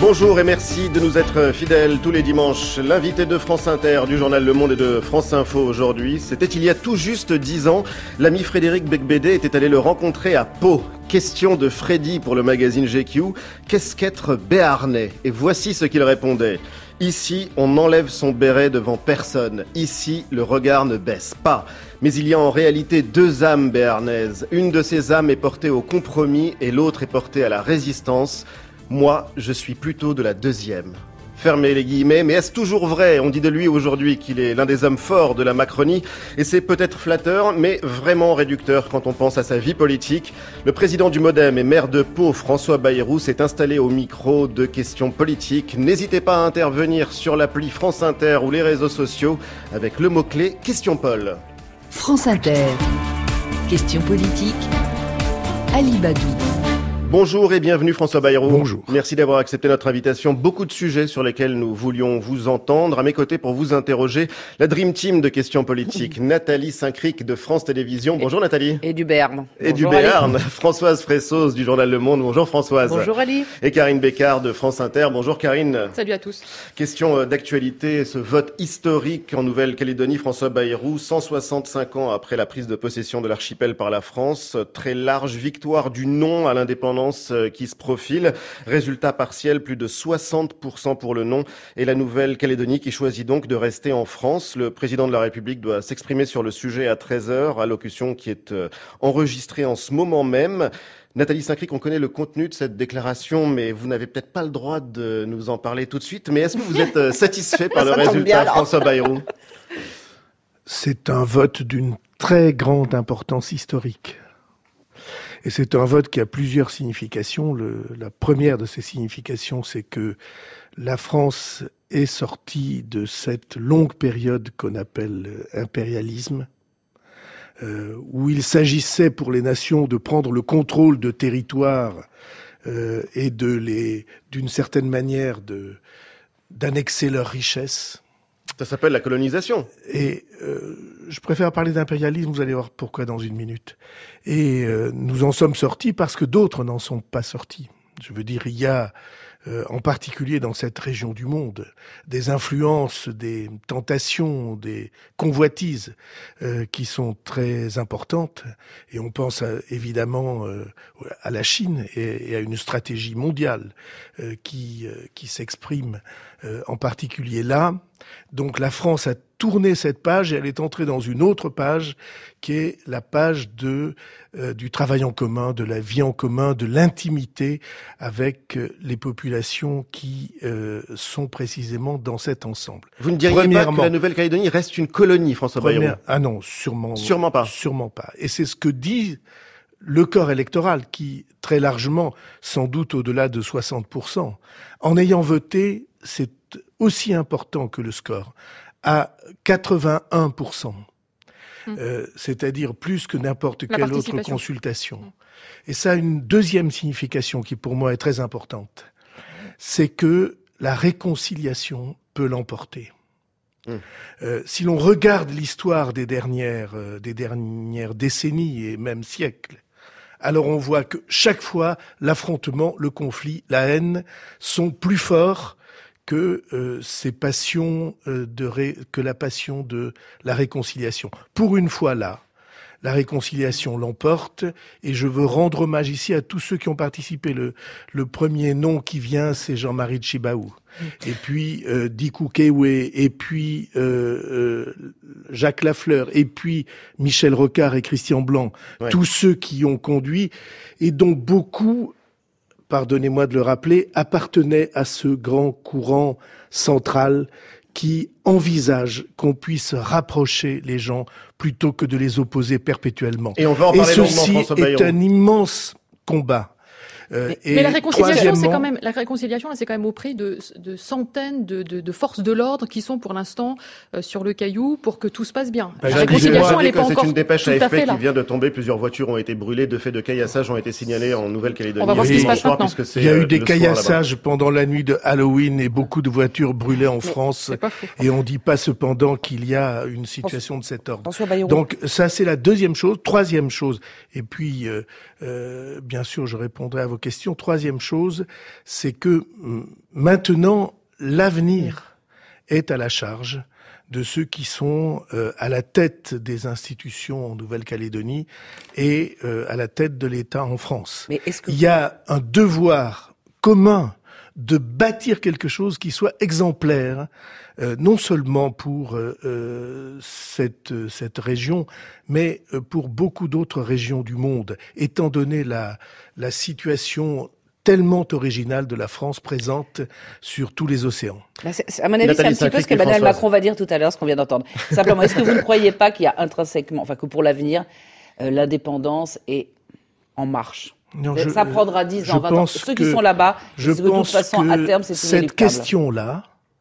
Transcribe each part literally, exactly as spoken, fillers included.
Bonjour et merci de nous être fidèles tous les dimanches. L'invité de France Inter, du journal Le Monde et de France Info aujourd'hui, c'était il y a tout juste dix ans. L'ami Frédéric Becbédé était allé le rencontrer à Pau. Question de Freddy pour le magazine G Q. Qu'est-ce qu'être béarnais ? Et voici ce qu'il répondait. Ici, on n'enlève son béret devant personne. Ici, le regard ne baisse pas. Mais il y a en réalité deux âmes béarnaises. Une de ces âmes est portée au compromis et l'autre est portée à la résistance. Moi, je suis plutôt de la deuxième. Fermez les guillemets, mais est-ce toujours vrai ? On dit de lui aujourd'hui qu'il est l'un des hommes forts de la Macronie, et c'est peut-être flatteur, mais vraiment réducteur quand on pense à sa vie politique. Le président du Modem et maire de Pau, François Bayrou, s'est installé au micro de questions politiques. N'hésitez pas à intervenir sur l'appli France Inter ou les réseaux sociaux avec le mot-clé « Question Paul ». France Inter. Question politique. Ali Badou. Bonjour et bienvenue François Bayrou. Bonjour. Merci d'avoir accepté notre invitation. Beaucoup de sujets sur lesquels nous voulions vous entendre. À mes côtés pour vous interroger, la Dream Team de questions politiques. Nathalie Saint-Cric de France Télévisions. Bonjour Nathalie. Et du Béarn. Et Bonjour, du Béarn. Ali. Françoise Fressos du journal Le Monde. Bonjour Françoise. Bonjour Ali. Et Karine Bécard de France Inter. Bonjour Karine. Salut à tous. Question d'actualité, ce vote historique en Nouvelle-Calédonie. François Bayrou, cent soixante-cinq ans après la prise de possession de l'archipel par la France. Très large victoire du non à l'indépendance qui se profile. Résultat partiel, plus de soixante pour cent pour le non. Et la Nouvelle-Calédonie qui choisit donc de rester en France. Le président de la République doit s'exprimer sur le sujet à treize heures, allocution qui est enregistrée en ce moment même. Nathalie Saint-Cric, on connaît le contenu de cette déclaration, mais vous n'avez peut-être pas le droit de nous en parler tout de suite. Mais est-ce que vous êtes satisfait par le résultat, bien, François Bayrou ? C'est un vote d'une très grande importance historique. Et c'est un vote qui a plusieurs significations. Le, la première de ces significations, c'est que la France est sortie de cette longue période qu'on appelle impérialisme, euh, où il s'agissait pour les nations de prendre le contrôle de territoires euh, et de les, d'une certaine manière, de, d'annexer leurs richesses. Ça s'appelle la colonisation. Et euh, je préfère parler d'impérialisme, vous allez voir pourquoi dans une minute. Et euh, nous en sommes sortis parce que d'autres n'en sont pas sortis. Je veux dire, il y a, euh, en particulier dans cette région du monde, des influences, des tentations, des convoitises euh, qui sont très importantes. Et on pense à, évidemment euh, à la Chine et, et à une stratégie mondiale euh, qui, euh, qui s'exprime euh, en particulier là. Donc la France a tourné cette page et elle est entrée dans une autre page qui est la page de euh, du travail en commun, de la vie en commun, de l'intimité avec euh, les populations qui euh, sont précisément dans cet ensemble. Vous ne diriez pas que la Nouvelle-Calédonie reste une colonie, François Bayrou ? Ah non, sûrement, sûrement pas. Sûrement pas. Et c'est ce que dit le corps électoral qui, très largement, sans doute au-delà de soixante pour cent, en ayant voté, c'est aussi important que le score, à quatre-vingt-un pour cent. Mmh. Euh, c'est-à-dire plus que n'importe quelle autre consultation. Mmh. Et ça a une deuxième signification qui pour moi est très importante. C'est que la réconciliation peut l'emporter. Mmh. Euh, si l'on regarde l'histoire des dernières, euh, des dernières décennies et même siècles, alors on voit que chaque fois, l'affrontement, le conflit, la haine sont plus forts que euh, ces passions euh, de ré... que la passion de la réconciliation. Pour une fois là, la réconciliation l'emporte et je veux rendre hommage ici à tous ceux qui ont participé. Le, le premier nom qui vient, c'est Jean-Marie Tchibaou. Et puis euh, Dikou Kewe, et puis euh, euh, Jacques Lafleur, et puis Michel Rocard et Christian Blanc. Ouais. Tous ceux qui ont conduit et dont beaucoup, pardonnez-moi de le rappeler, appartenait à ce grand courant central qui envisage qu'on puisse rapprocher les gens plutôt que de les opposer perpétuellement. Et on va en parler longuement, François Bayrou. Et ceci est un immense combat. Euh, mais, et mais la réconciliation, c'est quand même la réconciliation, là, c'est quand même au prix de, de centaines de, de, de forces de l'ordre qui sont pour l'instant euh, sur le caillou pour que tout se passe bien. Bah, la réconciliation, elle n'est pas encore tout à fait là. C'est une dépêche A F P qui vient de tomber. Plusieurs voitures ont été brûlées. De faits de caillassage ont été signalés en Nouvelle-Calédonie. On va voir ce qui se passe maintenant. Il y a eu des caillassages pendant la nuit de Halloween et beaucoup de voitures brûlées en mais France. Et on ne dit pas cependant qu'il y a une situation de cet ordre. Donc ça, c'est la deuxième chose. Troisième chose. Et puis, euh, euh, bien sûr, je répondrai à vos vos questions. Troisième chose, c'est que maintenant, l'avenir est à la charge de ceux qui sont euh, à la tête des institutions en Nouvelle-Calédonie et euh, à la tête de l'État en France. Mais est-ce que... Il y a un devoir commun de bâtir quelque chose qui soit exemplaire, euh, non seulement pour euh, cette, cette région, mais pour beaucoup d'autres régions du monde, étant donné la, la situation tellement originale de la France présente sur tous les océans. Bah c'est, c'est, à mon avis, Nathalie, c'est un petit peu ce qu'Emmanuel Macron va dire tout à l'heure, ce qu'on vient d'entendre. Simplement, est-ce que vous ne croyez pas qu'il y a intrinsèquement, enfin que pour l'avenir, euh, l'indépendance est en marche? Non, je, ça prendra dix ans, vingt ans. Ceux qui sont là-bas, je pense que de toute façon, à terme, c'est cette question-là,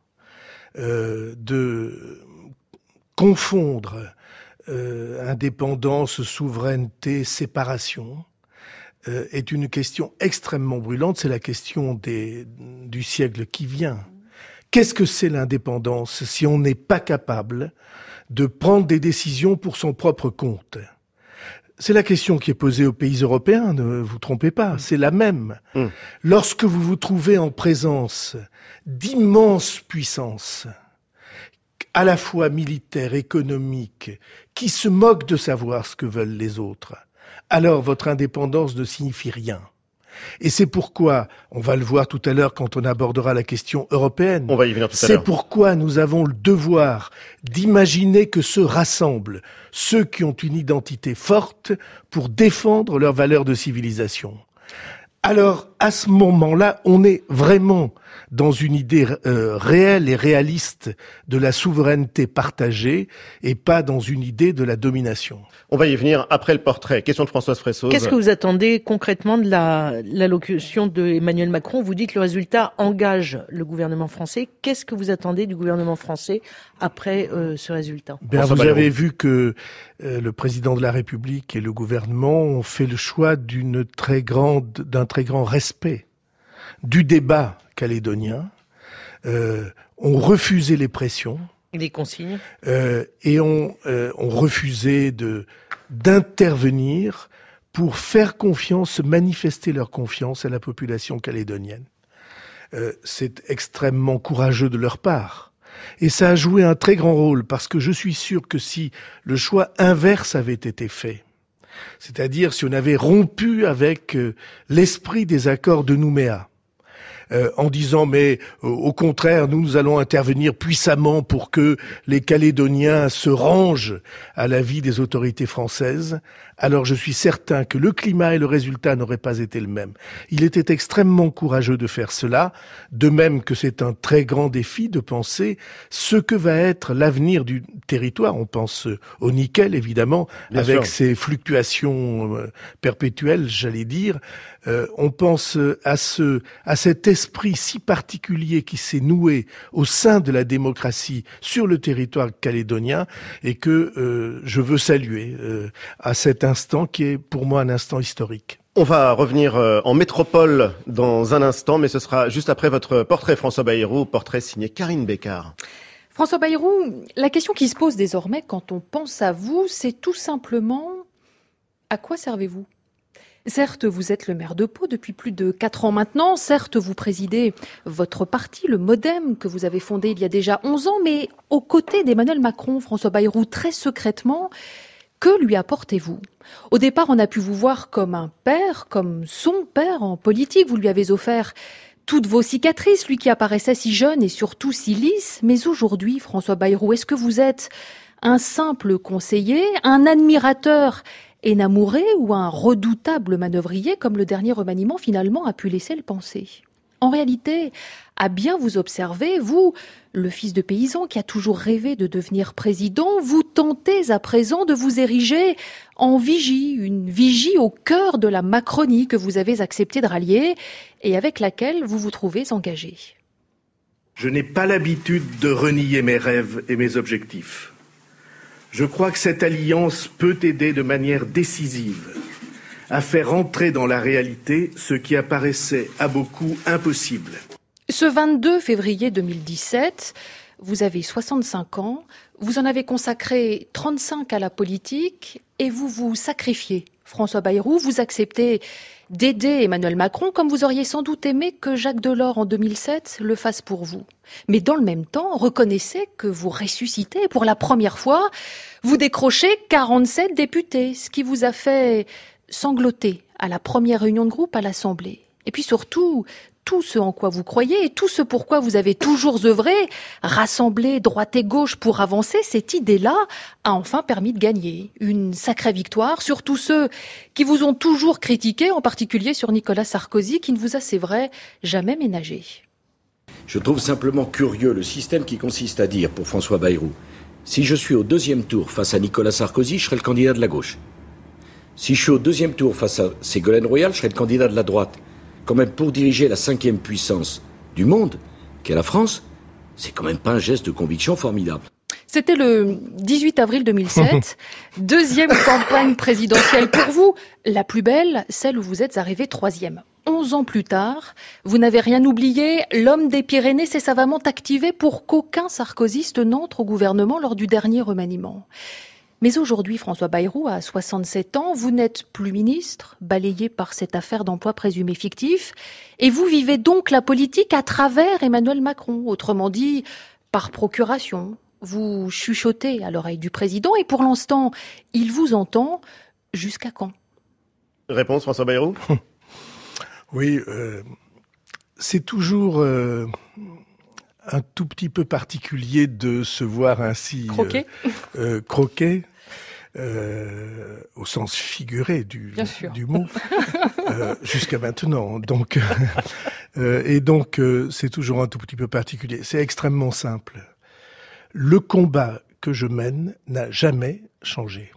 euh, de confondre euh, indépendance, souveraineté, séparation, euh, est une question extrêmement brûlante. C'est la question des, du siècle qui vient. Qu'est-ce que c'est l'indépendance si on n'est pas capable de prendre des décisions pour son propre compte ? C'est la question qui est posée aux pays européens, ne vous trompez pas, c'est la même. Mmh. Lorsque vous vous trouvez en présence d'immenses puissances, à la fois militaires, économiques, qui se moquent de savoir ce que veulent les autres, alors votre indépendance ne signifie rien. Et c'est pourquoi, on va le voir tout à l'heure quand on abordera la question européenne, on va y venir tout à c'est l'heure. Pourquoi nous avons le devoir d'imaginer que se rassemblent ceux qui ont une identité forte pour défendre leurs valeurs de civilisation. Alors, à ce moment-là, on est vraiment dans une idée euh, réelle et réaliste de la souveraineté partagée et pas dans une idée de la domination. On va y venir après le portrait. Question de Françoise Fressoz. Qu'est-ce que vous attendez concrètement de la, l'allocution d'Emmanuel Macron ? Vous dites que le résultat engage le gouvernement français. Qu'est-ce que vous attendez du gouvernement français après euh, ce résultat ? Bien, vous avez vu que euh, le président de la République et le gouvernement ont fait le choix d'une très grande, d'un très grand respect du débat calédonien, euh, ont refusé les pressions. Les consignes. Euh, et ont, euh, ont refusé de, d'intervenir pour faire confiance, manifester leur confiance à la population calédonienne. Euh, c'est extrêmement courageux de leur part. Et ça a joué un très grand rôle, parce que je suis sûr que si le choix inverse avait été fait, c'est-à-dire si on avait rompu avec euh, l'esprit des accords de Nouméa, Euh, en disant mais euh, au contraire nous, nous allons intervenir puissamment pour que les Calédoniens se rangent à l'avis des autorités françaises, alors je suis certain que le climat et le résultat n'auraient pas été le même. Il était extrêmement courageux de faire cela, de même que c'est un très grand défi de penser ce que va être l'avenir du territoire. On pense au nickel évidemment, Bien avec sûr. Ses fluctuations euh, perpétuelles, j'allais dire. Euh, on pense à ce, à cet esprit si particulier qui s'est noué au sein de la démocratie sur le territoire calédonien et que euh, je veux saluer euh, à cet instant qui est pour moi un instant historique. On va revenir euh, en métropole dans un instant, mais ce sera juste après votre portrait, François Bayrou, portrait signé Karine Bécard. François Bayrou, la question qui se pose désormais quand on pense à vous, c'est tout simplement à quoi servez-vous ? Certes, vous êtes le maire de Pau depuis plus de quatre ans maintenant. Certes, vous présidez votre parti, le MoDem, que vous avez fondé il y a déjà onze ans. Mais aux côtés d'Emmanuel Macron, François Bayrou, très secrètement, que lui apportez-vous ? Au départ, on a pu vous voir comme un père, comme son père en politique. Vous lui avez offert toutes vos cicatrices, lui qui apparaissait si jeune et surtout si lisse. Mais aujourd'hui, François Bayrou, est-ce que vous êtes un simple conseiller, un admirateur énamouré ou un redoutable manœuvrier comme le dernier remaniement finalement a pu laisser le penser? En réalité, à bien vous observer, vous, le fils de paysan qui a toujours rêvé de devenir président, vous tentez à présent de vous ériger en vigie, une vigie au cœur de la Macronie que vous avez accepté de rallier et avec laquelle vous vous trouvez engagé. Je n'ai pas l'habitude de renier mes rêves et mes objectifs. Je crois que cette alliance peut aider de manière décisive à faire entrer dans la réalité ce qui apparaissait à beaucoup impossible. Ce vingt-deux février deux mille dix-sept, vous avez soixante-cinq ans, vous en avez consacré trente-cinq à la politique et vous vous sacrifiez François Bayrou, vous acceptez d'aider Emmanuel Macron comme vous auriez sans doute aimé que Jacques Delors en deux mille sept le fasse pour vous. Mais dans le même temps, reconnaissez que vous ressuscitez et pour la première fois, vous décrochez quarante-sept députés, ce qui vous a fait sangloter à la première réunion de groupe à l'Assemblée. Et puis surtout, tout ce en quoi vous croyez et tout ce pourquoi vous avez toujours œuvré, rassembler droite et gauche pour avancer, cette idée-là a enfin permis de gagner. Une sacrée victoire sur tous ceux qui vous ont toujours critiqué, en particulier sur Nicolas Sarkozy, qui ne vous a, c'est vrai, jamais ménagé. Je trouve simplement curieux le système qui consiste à dire, pour François Bayrou, si je suis au deuxième tour face à Nicolas Sarkozy, je serai le candidat de la gauche. Si je suis au deuxième tour face à Ségolène Royal, je serai le candidat de la droite. Quand même, pour diriger la cinquième puissance du monde, qu'est la France, c'est quand même pas un geste de conviction formidable. C'était le dix-huit avril deux mille sept, deuxième campagne présidentielle pour vous, la plus belle, celle où vous êtes arrivé troisième. Onze ans plus tard, vous n'avez rien oublié, l'homme des Pyrénées s'est savamment activé pour qu'aucun sarkozyste n'entre au gouvernement lors du dernier remaniement. Mais aujourd'hui, François Bayrou a soixante-sept ans, vous n'êtes plus ministre, balayé par cette affaire d'emploi présumé fictif, et vous vivez donc la politique à travers Emmanuel Macron, autrement dit, par procuration. Vous chuchotez à l'oreille du président, et pour l'instant, il vous entend. Jusqu'à quand ? Réponse, François Bayrou ? Oui, euh, c'est toujours... Euh... un tout petit peu particulier de se voir ainsi croqué, euh, euh, croqué euh, au sens figuré du, du mot, euh, jusqu'à maintenant. Donc, euh, et donc, euh, c'est toujours un tout petit peu particulier. C'est extrêmement simple. Le combat que je mène n'a jamais changé.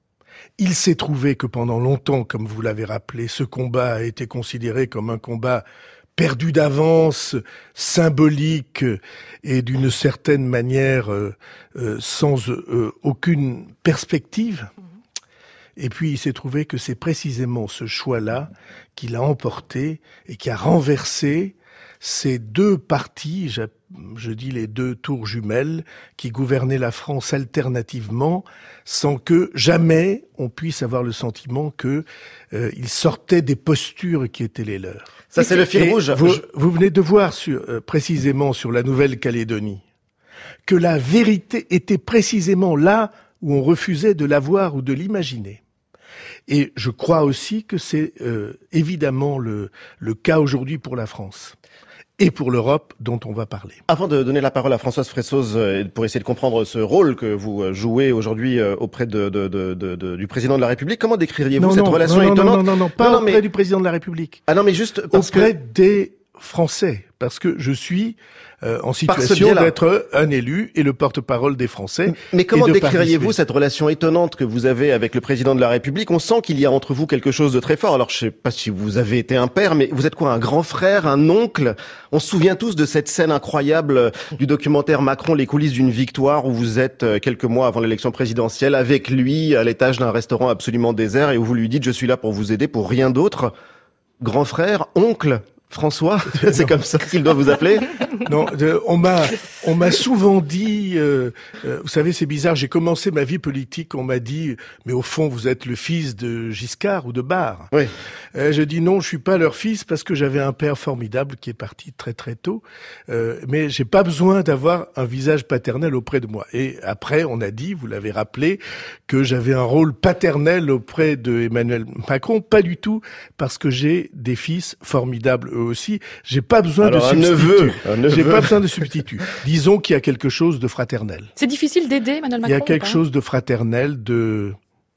Il s'est trouvé que pendant longtemps, comme vous l'avez rappelé, ce combat a été considéré comme un combat perdu d'avance, symbolique et d'une certaine manière euh, euh, sans euh, aucune perspective. Et puis il s'est trouvé que c'est précisément ce choix-là qui l'a emporté et qui a renversé ces deux partis, je, je dis les deux tours jumelles, qui gouvernaient la France alternativement, sans que jamais on puisse avoir le sentiment que euh, ils sortaient des postures qui étaient les leurs. Ça, c'est le fil rouge. Vous, vous venez de voir sur, euh, précisément sur la Nouvelle-Calédonie que la vérité était précisément là où on refusait de la voir ou de l'imaginer. Et je crois aussi que c'est euh, évidemment le, le cas aujourd'hui pour la France et pour l'Europe dont on va parler. Avant de donner la parole à Françoise Fressoz pour essayer de comprendre ce rôle que vous jouez aujourd'hui auprès de, de, de, de, de, du président de la République, comment décririez-vous non, cette non, relation non, étonnante Non, non, non, non, pas non, auprès mais... du président de la République. Ah non, mais juste parce auprès que... des Français, parce que je suis euh, en situation d'être un élu et le porte-parole des Français. Mais comment décririez-vous cette relation étonnante que vous avez avec le président de la République ? On sent qu'il y a entre vous quelque chose de très fort. Alors je sais pas si vous avez été un père, mais vous êtes quoi, un grand frère, un oncle ? On se souvient tous de cette scène incroyable du documentaire Macron, les coulisses d'une victoire, où vous êtes quelques mois avant l'élection présidentielle avec lui à l'étage d'un restaurant absolument désert et où vous lui dites « je suis là pour vous aider, pour rien d'autre ». Grand frère, oncle, François, c'est comme ça qu'il doit vous appeler ? Non, de, on m'a on m'a souvent dit, euh, euh, vous savez, c'est bizarre, j'ai commencé ma vie politique, on m'a dit, mais au fond, vous êtes le fils de Giscard ou de Barre. Oui. Euh, je dis non, je suis pas leur fils parce que j'avais un père formidable qui est parti très très tôt, euh, mais j'ai pas besoin d'avoir un visage paternel auprès de moi. Et après, on a dit, vous l'avez rappelé, que j'avais un rôle paternel auprès de Emmanuel Macron, pas du tout, parce que j'ai des fils formidables eux aussi. J'ai pas besoin Alors, de un substitut. Neveu, un neveu. J'ai pas besoin de substitut. Disons qu'il y a quelque chose de fraternel. C'est difficile d'aider Emmanuel Macron. Il y a quelque chose de fraternel, de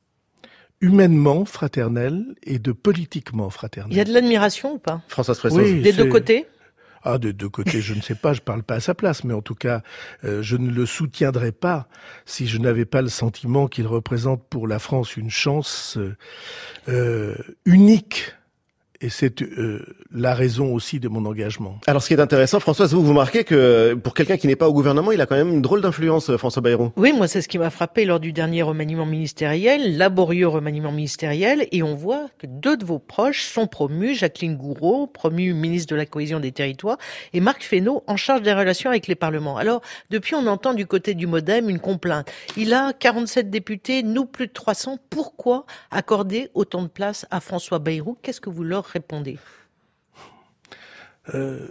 humainement fraternel et de politiquement fraternel. Il y a de l'admiration ou pas ? Françoise Fressoz. Oui, des deux côtés ? Ah, des deux côtés, je ne sais pas, je parle pas à sa place, mais en tout cas, euh, je ne le soutiendrais pas si je n'avais pas le sentiment qu'il représente pour la France une chance euh, unique Et c'est euh, la raison aussi de mon engagement. Alors, ce qui est intéressant, Françoise, vous, vous marquez que pour quelqu'un qui n'est pas au gouvernement, il a quand même une drôle d'influence, François Bayrou. Oui, moi, c'est ce qui m'a frappé lors du dernier remaniement ministériel, laborieux remaniement ministériel, et on voit que deux de vos proches sont promus, Jacqueline Gouraud, promue ministre de la Cohésion des Territoires, et Marc Fesneau, en charge des relations avec les parlements. Alors, depuis, on entend du côté du MoDem une complainte. Il a quarante-sept députés, nous plus de trois cents. Pourquoi accorder autant de place à François Bayrou? Qu'est-ce que vous leur répondez? euh,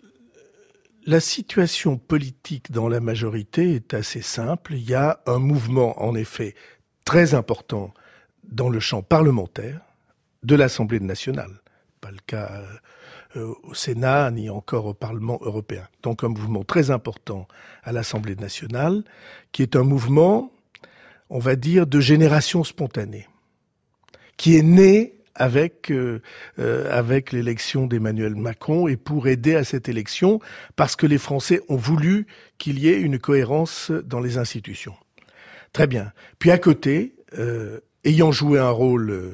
La situation politique dans la majorité est assez simple. Il y a un mouvement, en effet, très important dans le champ parlementaire de l'Assemblée nationale. Pas le cas euh, au Sénat, ni encore au Parlement européen. Donc un mouvement très important à l'Assemblée nationale, qui est un mouvement, on va dire, de génération spontanée, qui est né avec euh, euh, avec l'élection d'Emmanuel Macron et pour aider à cette élection, parce que les Français ont voulu qu'il y ait une cohérence dans les institutions. Très bien. Puis à côté, euh, ayant joué un rôle, euh,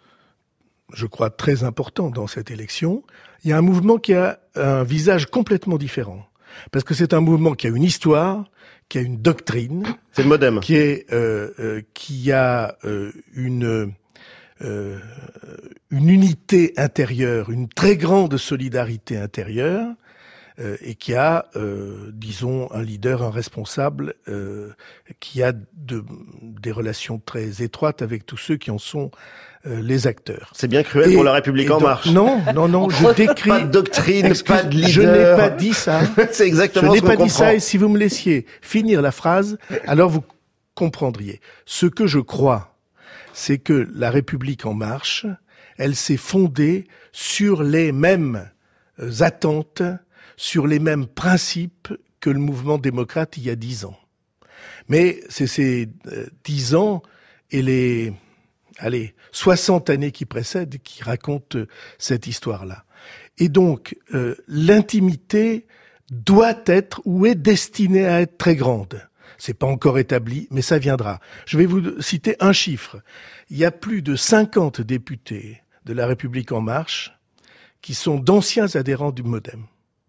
je crois, très important dans cette élection, il y a un mouvement qui a un visage complètement différent. Parce que c'est un mouvement qui a une histoire, qui a une doctrine. C'est le MoDem. Qui est, euh, euh, qui a euh, une... Euh, une unité intérieure, une très grande solidarité intérieure, euh, et qui a, euh, disons, un leader, un responsable, euh, qui a de, des relations très étroites avec tous ceux qui en sont euh, les acteurs. C'est bien cruel et, pour la République en donc, marche. Non, non, non, je décris... Pas de doctrine, excuse, pas de leader. Je n'ai pas dit ça. C'est exactement ce qu'on comprend. Je n'ai pas dit ça, et si vous me laissiez finir la phrase, alors vous comprendriez. Ce que je crois, c'est que la République en marche, elle s'est fondée sur les mêmes attentes, sur les mêmes principes que le mouvement démocrate il y a dix ans. Mais c'est ces dix ans et les, allez, soixante années qui précèdent qui racontent cette histoire-là. Et donc, euh, l'intimité doit être ou est destinée à être très grande. C'est pas encore établi, mais ça viendra. Je vais vous citer un chiffre. Il y a plus de cinquante députés de la République en marche qui sont d'anciens adhérents du MoDem.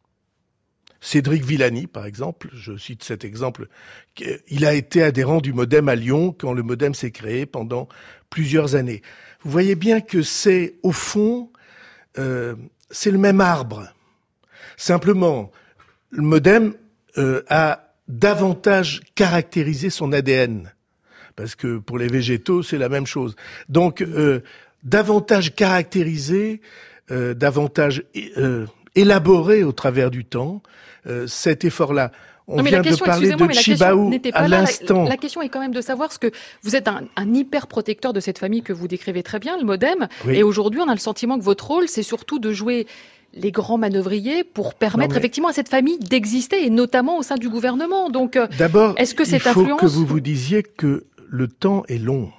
Cédric Villani, par exemple, je cite cet exemple, il a été adhérent du MoDem à Lyon quand le MoDem s'est créé pendant plusieurs années. Vous voyez bien que c'est, au fond, euh, c'est le même arbre. Simplement, le MoDem euh, a davantage caractériser son A D N. Parce que pour les végétaux, c'est la même chose. Donc, euh, davantage caractérisé, euh, davantage euh, élaboré au travers du temps, euh, cet effort-là. On non, vient question, de parler de Chibaou à l'instant. La, la question est quand même de savoir ce que vous êtes un, un hyper protecteur de cette famille que vous décrivez très bien, le MoDem. Oui. Et aujourd'hui, on a le sentiment que votre rôle, c'est surtout de jouer les grands manœuvriers pour permettre mais... effectivement à cette famille d'exister, et notamment au sein du gouvernement. Donc, d'abord, est-ce que cette il faut influence... que vous vous disiez que le temps est long.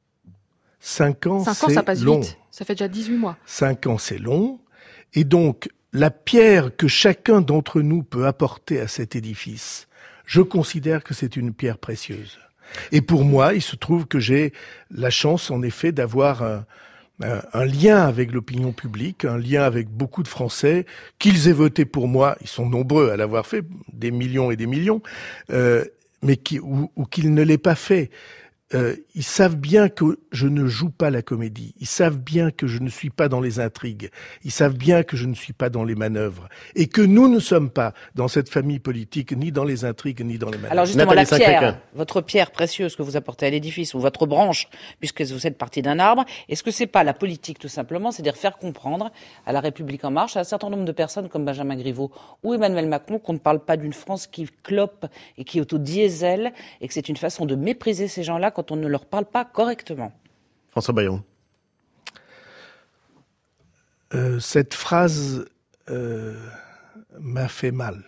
Cinq ans, Cinq c'est ans, ça passe long. vite. Ça fait déjà dix-huit mois. Cinq ans, c'est long. Et donc, la pierre que chacun d'entre nous peut apporter à cet édifice, je considère que c'est une pierre précieuse. Et pour moi, il se trouve que j'ai la chance, en effet, d'avoir un, un, un lien avec l'opinion publique, un lien avec beaucoup de Français, qu'ils aient voté pour moi, ils sont nombreux à l'avoir fait, des millions et des millions, euh, mais qui, ou, ou qu'ils ne l'aient pas fait. Euh, ils savent bien que je ne joue pas la comédie. Ils savent bien que je ne suis pas dans les intrigues. Ils savent bien que je ne suis pas dans les manœuvres. Et que nous ne sommes pas dans cette famille politique, ni dans les intrigues, ni dans les manœuvres. Alors justement, Nathalie la pierre, votre pierre précieuse que vous apportez à l'édifice, ou votre branche, puisque vous êtes partie d'un arbre, est-ce que c'est pas la politique tout simplement, c'est-à-dire faire comprendre à la République en marche, à un certain nombre de personnes comme Benjamin Griveaux ou Emmanuel Macron, qu'on ne parle pas d'une France qui clope et qui est au diesel, et que c'est une façon de mépriser ces gens-là quand on ne leur parle pas correctement. François Bayrou. Euh, cette phrase euh, m'a fait mal.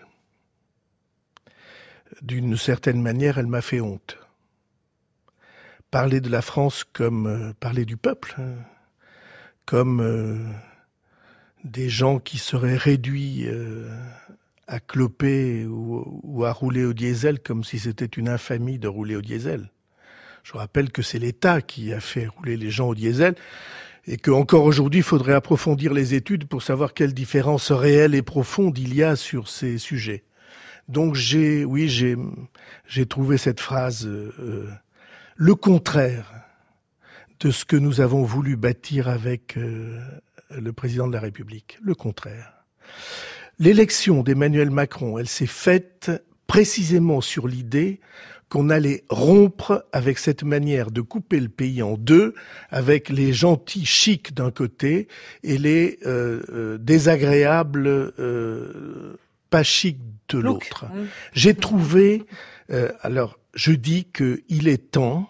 D'une certaine manière, elle m'a fait honte. Parler de la France comme euh, parler du peuple, hein, comme euh, des gens qui seraient réduits euh, à cloper ou, ou à rouler au diesel, comme si c'était une infamie de rouler au diesel. Je rappelle que c'est l'État qui a fait rouler les gens au diesel. et que encore aujourd'hui, il faudrait approfondir les études pour savoir quelles différences réelles et profondes il y a sur ces sujets. Donc j'ai, oui, j'ai, j'ai trouvé cette phrase euh, le contraire de ce que nous avons voulu bâtir avec euh, le président de la République. Le contraire. L'élection d'Emmanuel Macron, elle s'est faite précisément sur l'idée qu'on allait rompre avec cette manière de couper le pays en deux, avec les gentils chics d'un côté et les euh, euh, désagréables euh, pas chics de l'autre. Mmh. J'ai trouvé, euh, alors je dis qu'il est temps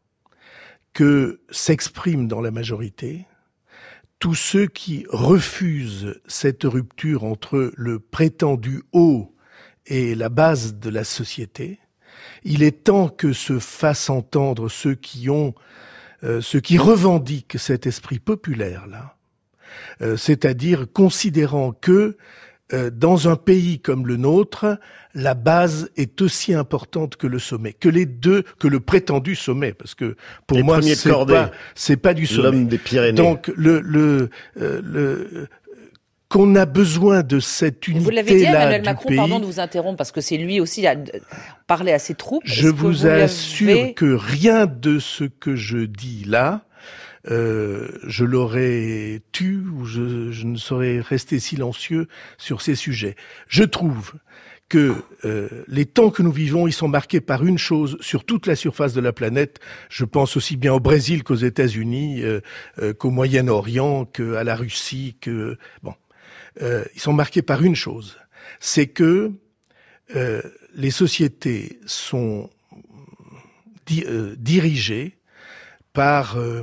que s'expriment dans la majorité tous ceux qui refusent cette rupture entre le prétendu haut et la base de la société. Il est temps que se fassent entendre ceux qui ont, euh, ceux qui revendiquent cet esprit populaire-là, euh, c'est-à-dire considérant que euh, dans un pays comme le nôtre, la base est aussi importante que le sommet, que les deux, que le prétendu sommet, parce que pour les moi c'est pas, c'est pas du sommet. L'homme des Pyrénées. Donc le le euh, le qu'on a besoin de cette unité-là. Vous l'avez dit, Emmanuel du Macron, pays. pardon de vous interrompre, parce que c'est lui aussi à parler à ses troupes. Je vous, vous assure l'avez... que rien de ce que je dis là, euh, je l'aurais tu ou je, je ne saurais rester silencieux sur ces sujets. Je trouve que euh, les temps que nous vivons, ils sont marqués par une chose sur toute la surface de la planète. Je pense aussi bien au Brésil qu'aux États-Unis, euh, euh, qu'au Moyen-Orient, qu'à la Russie, que bon. Euh, ils sont marqués par une chose, c'est que euh, les sociétés sont di- euh, dirigées par euh,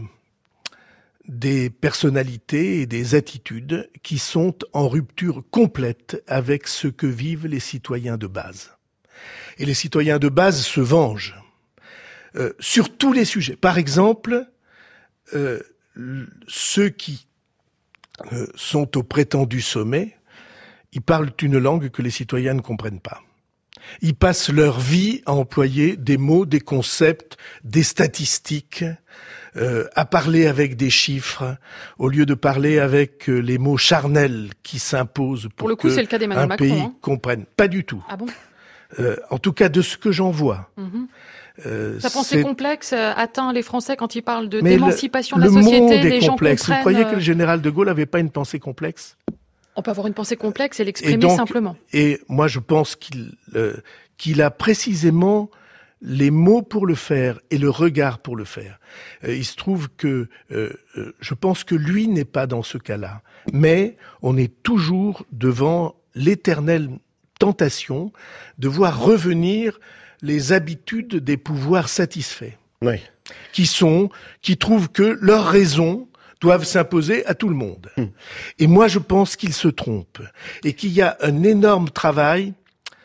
des personnalités et des attitudes qui sont en rupture complète avec ce que vivent les citoyens de base. Et les citoyens de base se vengent euh, sur tous les sujets. Par exemple, euh, ceux qui Euh, sont au prétendu sommet, ils parlent une langue que les citoyens ne comprennent pas. Ils passent leur vie à employer des mots, des concepts, des statistiques, euh, à parler avec des chiffres, au lieu de parler avec euh, les mots charnels qui s'imposent pour, pour le coup, que c'est le cas d'Emmanuel un Macron, pays hein. comprenne. Pas du tout. Ah bon euh, en tout cas, de ce que j'en vois. Mm-hmm. Euh, Sa pensée c'est... complexe atteint les Français quand il parle de Mais d'émancipation le, de la le société. monde est les gens complexe. comprennent. Vous croyez que le général de Gaulle n'avait pas une pensée complexe ? On peut avoir une pensée complexe et l'exprimer et donc, simplement. Et moi, je pense qu'il euh, qu'il a précisément les mots pour le faire et le regard pour le faire. Euh, il se trouve que euh, je pense que lui n'est pas dans ce cas-là, mais on est toujours devant l'éternelle tentation de voir revenir les habitudes des pouvoirs satisfaits, oui. qui sont, qui trouvent que leurs raisons doivent s'imposer à tout le monde. Mmh. Et moi, je pense qu'ils se trompent et qu'il y a un énorme travail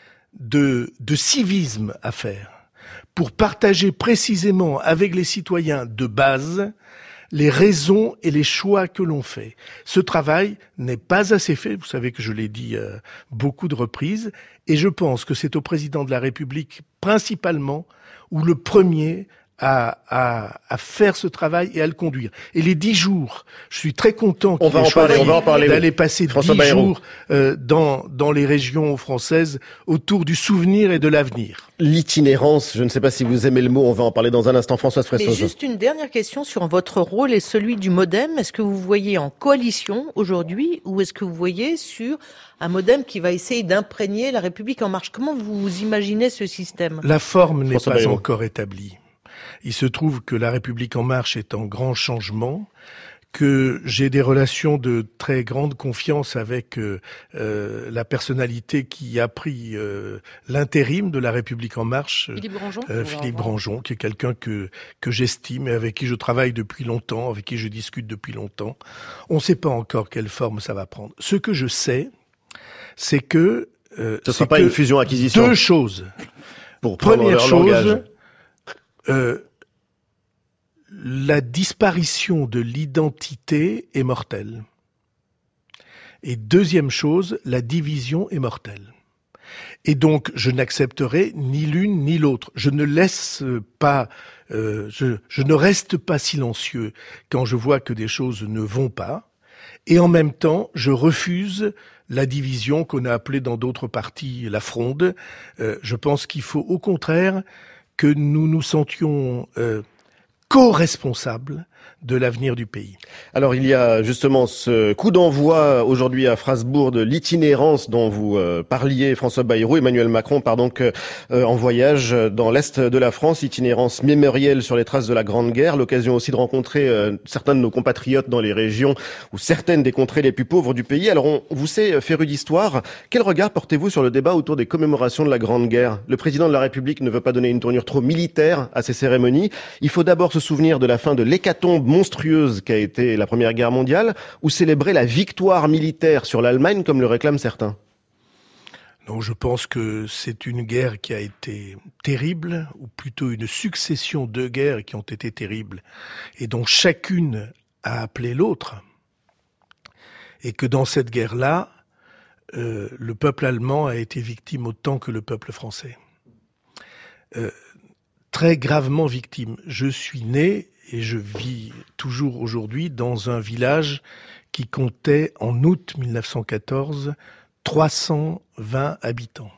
de, de civisme à faire pour partager précisément avec les citoyens de base les raisons et les choix que l'on fait. Ce travail n'est pas assez fait, vous savez que je l'ai dit euh, beaucoup de reprises, et je pense que c'est au président de la République principalement, ou le premier, à, à, à faire ce travail et à le conduire. Et les dix jours, je suis très content qu'il ait choisi d'aller passer François dix Bayrou. jours euh, dans, dans les régions françaises autour du souvenir et de l'avenir. L'itinérance, je ne sais pas si vous aimez le mot, on va en parler dans un instant. Françoise Fressoso. Mais juste une dernière question sur votre rôle et celui du MoDem. Est-ce que vous voyez en coalition aujourd'hui ou est-ce que vous voyez sur un MoDem qui va essayer d'imprégner la République en marche? Comment vous imaginez ce système? La forme n'est François pas Bayrou. encore établie. Il se trouve que la République en marche est en grand changement, que j'ai des relations de très grande confiance avec euh, euh, la personnalité qui a pris euh, l'intérim de la République en marche, Philippe Grandjean, euh, Philippe Grandjean, qui est quelqu'un que que j'estime et avec qui je travaille depuis longtemps, avec qui je discute depuis longtemps. On ne sait pas encore quelle forme ça va prendre. Ce que je sais, c'est que euh, ce ne sera pas une fusion-acquisition. Deux choses. Pour Première chose. Langage. Euh, la disparition de l'identité est mortelle. Et deuxième chose, la division est mortelle. Et donc, je n'accepterai ni l'une ni l'autre. Je ne laisse pas, euh, je, je ne reste pas silencieux quand je vois que des choses ne vont pas. Et en même temps, je refuse la division qu'on a appelée dans d'autres partis la fronde. Euh, je pense qu'il faut au contraire que nous nous sentions euh, co-responsables de l'avenir du pays. Alors il y a justement ce coup d'envoi aujourd'hui à Strasbourg de l'itinérance dont vous euh, parliez, François Bayrou. Emmanuel Macron part donc euh, en voyage dans l'Est de la France, itinérance mémorielle sur les traces de la Grande Guerre, l'occasion aussi de rencontrer euh, certains de nos compatriotes dans les régions ou certaines des contrées les plus pauvres du pays. Alors on vous sait féru d'histoire, quel regard portez-vous sur le débat autour des commémorations de la Grande Guerre ? Le président de la République ne veut pas donner une tournure trop militaire à ces cérémonies. Il faut d'abord se souvenir de la fin de l'hécatombe monstrueuse qu'a été la Première Guerre mondiale, ou célébrer la victoire militaire sur l'Allemagne comme le réclament certains ? Non, je pense que c'est une guerre qui a été terrible, ou plutôt une succession de guerres qui ont été terribles, et dont chacune a appelé l'autre. Et que dans cette guerre-là, euh, le peuple allemand a été victime autant que le peuple français. Euh, très gravement victime. Je suis né et je vis toujours aujourd'hui dans un village qui comptait en août mille neuf cent quatorze trois cent vingt habitants.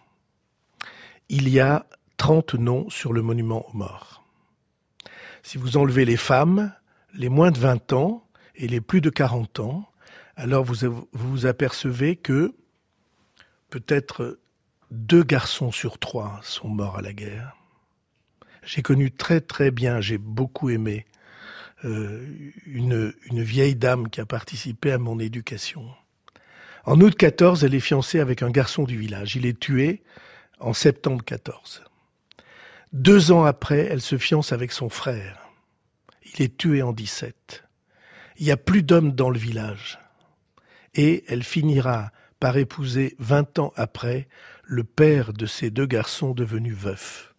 Il y a trente noms sur le monument aux morts. Si vous enlevez les femmes, les moins de vingt ans et les plus de quarante ans, alors vous vous apercevez que peut-être deux garçons sur trois sont morts à la guerre. J'ai connu très très bien, j'ai beaucoup aimé euh, une, une vieille dame qui a participé à mon éducation. En août quatorze, elle est fiancée avec un garçon du village. Il est tué en septembre quatorze. Deux ans après, elle se fiance avec son frère. Il est tué en dix-sept. Il n'y a plus d'hommes dans le village. Et elle finira par épouser vingt ans après le père de ces deux garçons devenus veufs.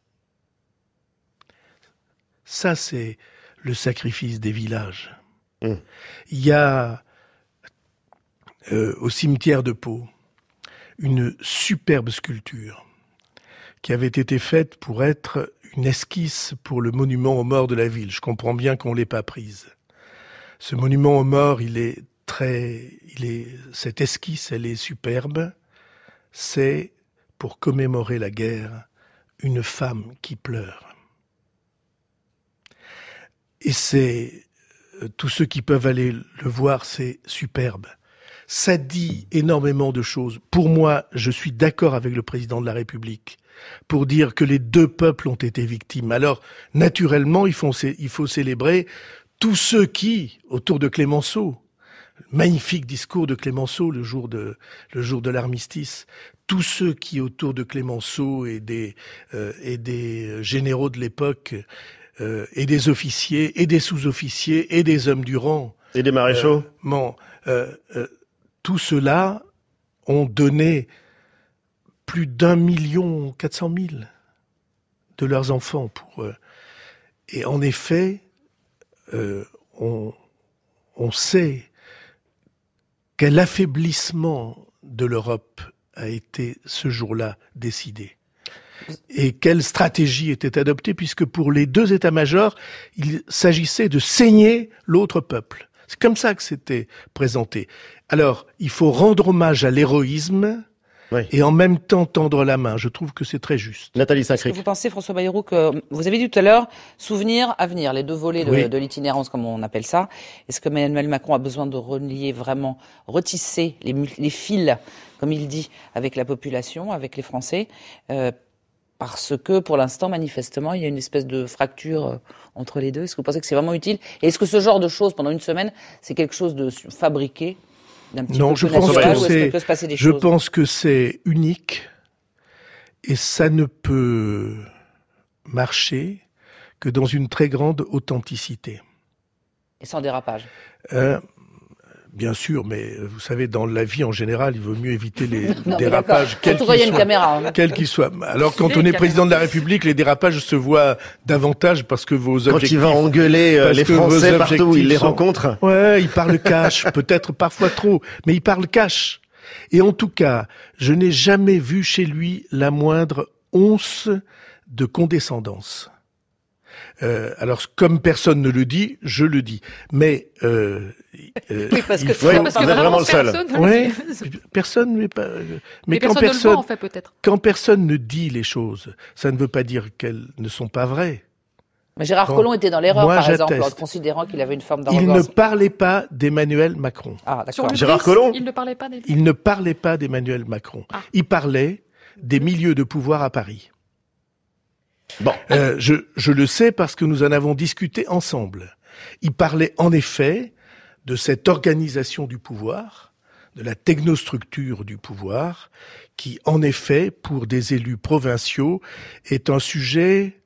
Ça, c'est le sacrifice des villages. Mmh. Il y a euh, au cimetière de Pau une superbe sculpture qui avait été faite pour être une esquisse pour le monument aux morts de la ville. Je comprends bien qu'on ne l'ait pas prise. Ce monument aux morts, il est très, il est, cette esquisse, elle est superbe. C'est pour commémorer la guerre, une femme qui pleure. Et c'est, euh, tous ceux qui peuvent aller le voir, c'est superbe. Ça dit énormément de choses. Pour moi, je suis d'accord avec le président de la République pour dire que les deux peuples ont été victimes. Alors, naturellement, il faut, il faut célébrer tous ceux qui, autour de Clémenceau, magnifique discours de Clémenceau le jour de, le jour de l'armistice, tous ceux qui, autour de Clémenceau et des, euh, et des généraux de l'époque, Euh, et des officiers, et des sous-officiers, et des hommes du rang. Et des maréchaux. Euh, bon, euh, euh, tout cela ont donné plus d'un million quatre cent mille de leurs enfants pour. Euh, et en effet, euh, on, on sait quel affaiblissement de l'Europe a été ce jour-là décidé. Et quelle stratégie était adoptée, puisque pour les deux états-majors, il s'agissait de saigner l'autre peuple. C'est comme ça que c'était présenté. Alors, il faut rendre hommage à l'héroïsme, oui, et en même temps tendre la main. Je trouve que c'est très juste. Nathalie Saint-Cric. Est-ce que vous pensez, François Bayrou, que vous avez dit tout à l'heure, souvenir, avenir, les deux volets de, oui, de l'itinérance, comme on appelle ça. Est-ce que Emmanuel Macron a besoin de relier vraiment, retisser les, les fils, comme il dit, avec la population, avec les Français, euh, parce que, pour l'instant, manifestement, il y a une espèce de fracture entre les deux. Est-ce que vous pensez que c'est vraiment utile ? Et est-ce que ce genre de choses, pendant une semaine, c'est quelque chose de fabriqué, d'un petit non, peu je plus pense naturel, que ou est-ce c'est, qu'il peut se passer des je choses ? pense que c'est unique, et ça ne peut marcher que dans une très grande authenticité. Et sans dérapage. Euh, Bien sûr, mais vous savez, dans la vie en général, il vaut mieux éviter les non, dérapages, quels qu'ils soient. Caméra, hein. Quels qu'ils soient. Alors, quand on est président de la République, les dérapages se voient davantage parce que vos objectifs... Quand il va engueuler euh, les Français partout où il les sont... rencontre. Ouais, il parle cash, peut-être parfois trop, mais il parle cash. Et en tout cas, je n'ai jamais vu chez lui la moindre once de condescendance. Euh, alors, comme personne ne le dit, je le dis. Mais euh, euh, oui, parce que, faut... ouais, parce que vraiment, vraiment le seul. Ouais, personne n'est pas. Mais, mais quand personne, personne, ne le voit, en fait, peut-être. Quand personne ne dit les choses, ça ne veut pas dire qu'elles ne sont pas vraies. Mais Gérard bon, Collomb était dans l'erreur, par j'atteste. exemple, en considérant qu'il avait une forme d'arrogance. Il ne parlait pas d'Emmanuel Macron. Ah, d'accord. Gérard Collomb. Il ne parlait pas d'Emmanuel. Il ne parlait pas d'Emmanuel Macron. Ah. Il parlait des milieux de pouvoir à Paris. Bon, euh, je, je le sais parce que nous en avons discuté ensemble. Il parlait en effet de cette organisation du pouvoir, de la technostructure du pouvoir, qui en effet, pour des élus provinciaux, est un sujet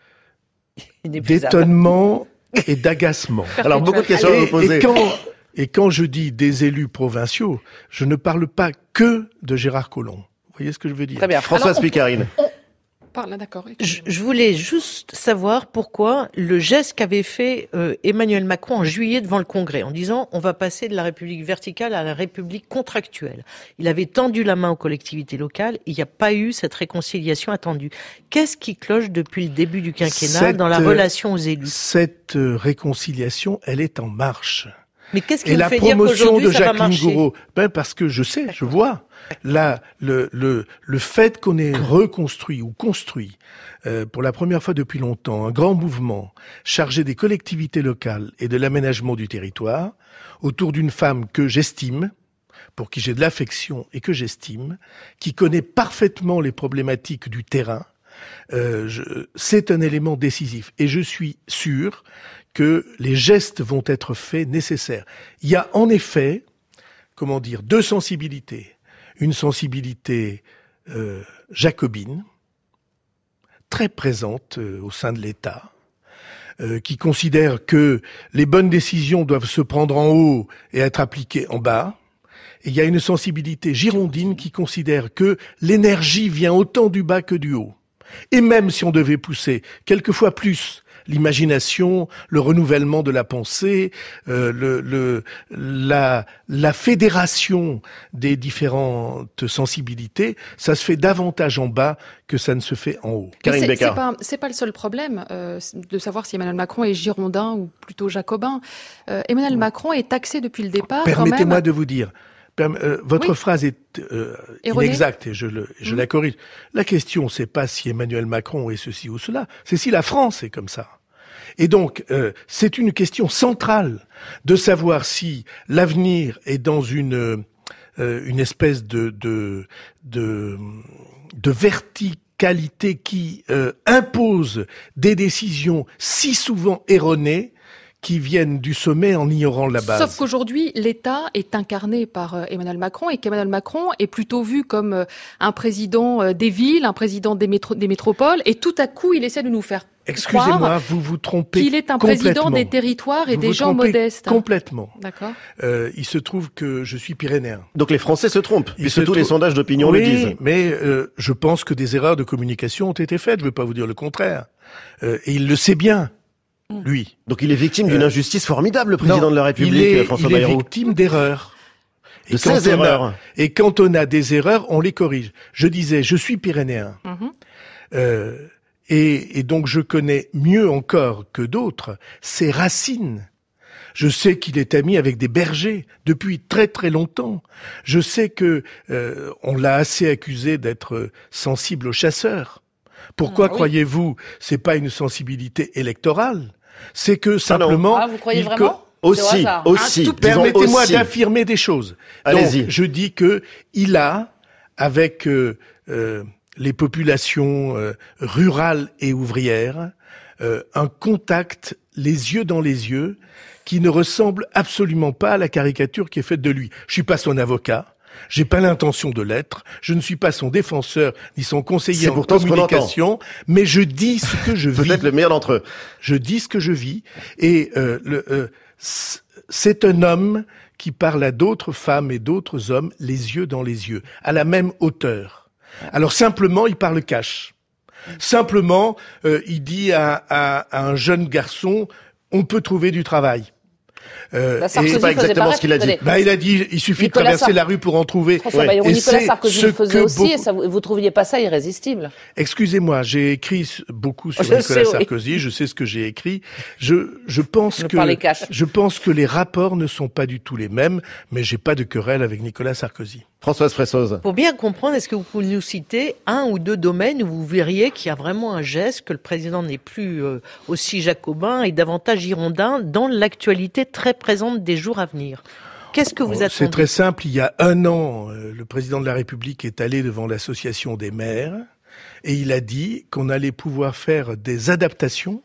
d'étonnement et d'agacement. Alors beaucoup de questions à vous poser. Et quand, et quand je dis des élus provinciaux, je ne parle pas que de Gérard Collomb. Vous voyez ce que je veux dire? Très bien. Françoise Picarine. Là, d'accord. Je, je voulais juste savoir pourquoi le geste qu'avait fait euh, Emmanuel Macron en juillet devant le Congrès, en disant on va passer de la République verticale à la République contractuelle. Il avait tendu la main aux collectivités locales, il n'y a pas eu cette réconciliation attendue. Qu'est-ce qui cloche depuis le début du quinquennat cette, dans la relation aux élus? Cette réconciliation, elle est en marche. Mais qu'est-ce qui Et vous la fait dire promotion de ça va Jacqueline marcher? Gourault, ben parce que je sais, je vois. Là, le, le, le fait qu'on ait reconstruit ou construit, euh, pour la première fois depuis longtemps, un grand mouvement chargé des collectivités locales et de l'aménagement du territoire, autour d'une femme que j'estime, pour qui j'ai de l'affection et que j'estime, qui connaît parfaitement les problématiques du terrain, euh, je, c'est un élément décisif. Et je suis sûr que les gestes vont être faits nécessaires. Il y a en effet, comment dire, deux sensibilités. Une sensibilité euh, jacobine, très présente euh, au sein de l'État, euh, qui considère que les bonnes décisions doivent se prendre en haut et être appliquées en bas. Et il y a une sensibilité girondine qui considère que l'énergie vient autant du bas que du haut. Et même si on devait pousser quelquefois plus l'imagination, le renouvellement de la pensée, euh, le, le, la, la fédération des différentes sensibilités, ça se fait davantage en bas que ça ne se fait en haut. Karine Becker. C'est pas, c'est pas le seul problème euh, de savoir si Emmanuel Macron est girondin ou plutôt jacobin. Euh, Emmanuel oui. Macron est taxé depuis le départ. Permettez-moi quand même... de vous dire. Euh, votre oui. phrase est euh, inexacte et je, le, je mmh. la corrige. La question, c'est pas si Emmanuel Macron est ceci ou cela, c'est si la France est comme ça. Et donc, euh, c'est une question centrale de savoir si l'avenir est dans une euh, une espèce de de de, de verticalité qui euh, impose des décisions si souvent erronées, qui viennent du sommet en ignorant la base. Sauf qu'aujourd'hui, l'État est incarné par euh, Emmanuel Macron et qu'Emmanuel Macron est plutôt vu comme euh, un président euh, des villes, un président des, métro- des métropoles, et tout à coup, il essaie de nous faire Excusez-moi, croire vous vous trompez qu'il est un président des territoires et vous des vous gens modestes. Complètement. D'accord. Euh, il se trouve que je suis pyrénéen. Donc les Français se trompent, Ils puisque se tous trou- les sondages d'opinion oui, le disent. mais euh, je pense que des erreurs de communication ont été faites, je ne vais pas vous dire le contraire. Euh, et il le sait bien. Lui. Donc il est victime d'une euh, injustice formidable, le président non, de la République, il est, François il Bayrou. Il est victime d'erreurs. De ces erreurs. A, et quand on a des erreurs, on les corrige. Je disais, je suis pyrénéen. Mm-hmm. Euh, et, et donc je connais mieux encore que d'autres ses racines. Je sais qu'il est ami avec des bergers depuis très très longtemps. Je sais que euh, on l'a assez accusé d'être sensible aux chasseurs. Pourquoi ah, oui. croyez-vous, c'est pas une sensibilité électorale, c'est que simplement. Ah, vous croyez il vraiment co- Aussi, aussi. Ah, tout, permettez-moi aussi. d'affirmer des choses. Allez-y. Donc, je dis que il a, avec euh, euh, les populations euh, rurales et ouvrières, euh, un contact les yeux dans les yeux qui ne ressemble absolument pas à la caricature qui est faite de lui. Je suis pas son avocat. J'ai pas l'intention de l'être. Je ne suis pas son défenseur ni son conseiller en communication, mais je dis ce que je vis. Peut-être le meilleur d'entre eux. Je dis ce que je vis, et euh, le, euh, c'est un homme qui parle à d'autres femmes et d'autres hommes les yeux dans les yeux, à la même hauteur. Alors simplement, il parle cash. Simplement, euh, il dit à, à, à un jeune garçon, on peut trouver du travail. Euh, bah, c'est pas exactement ce qu'il a dit. Bah, il a dit, il suffit Nicolas de traverser Sar... la rue pour en trouver. François Bayrou, Nicolas Sarkozy le faisait aussi, beaucoup... et ça, vous trouviez pas ça irrésistible? Excusez-moi, j'ai écrit beaucoup sur je Nicolas sais, Sarkozy, oui. Je sais ce que j'ai écrit. Je, je pense je que, je pense que les rapports ne sont pas du tout les mêmes, mais j'ai pas de querelle avec Nicolas Sarkozy. Françoise Fressoz. Pour bien comprendre, est-ce que vous pouvez nous citer un ou deux domaines où vous verriez qu'il y a vraiment un geste, que le président n'est plus euh, aussi jacobin et davantage girondin dans l'actualité très présente des jours à venir? Qu'est-ce que vous attendez? C'est très simple. Il y a un an, euh, le président de la République est allé devant l'association des maires et il a dit qu'on allait pouvoir faire des adaptations,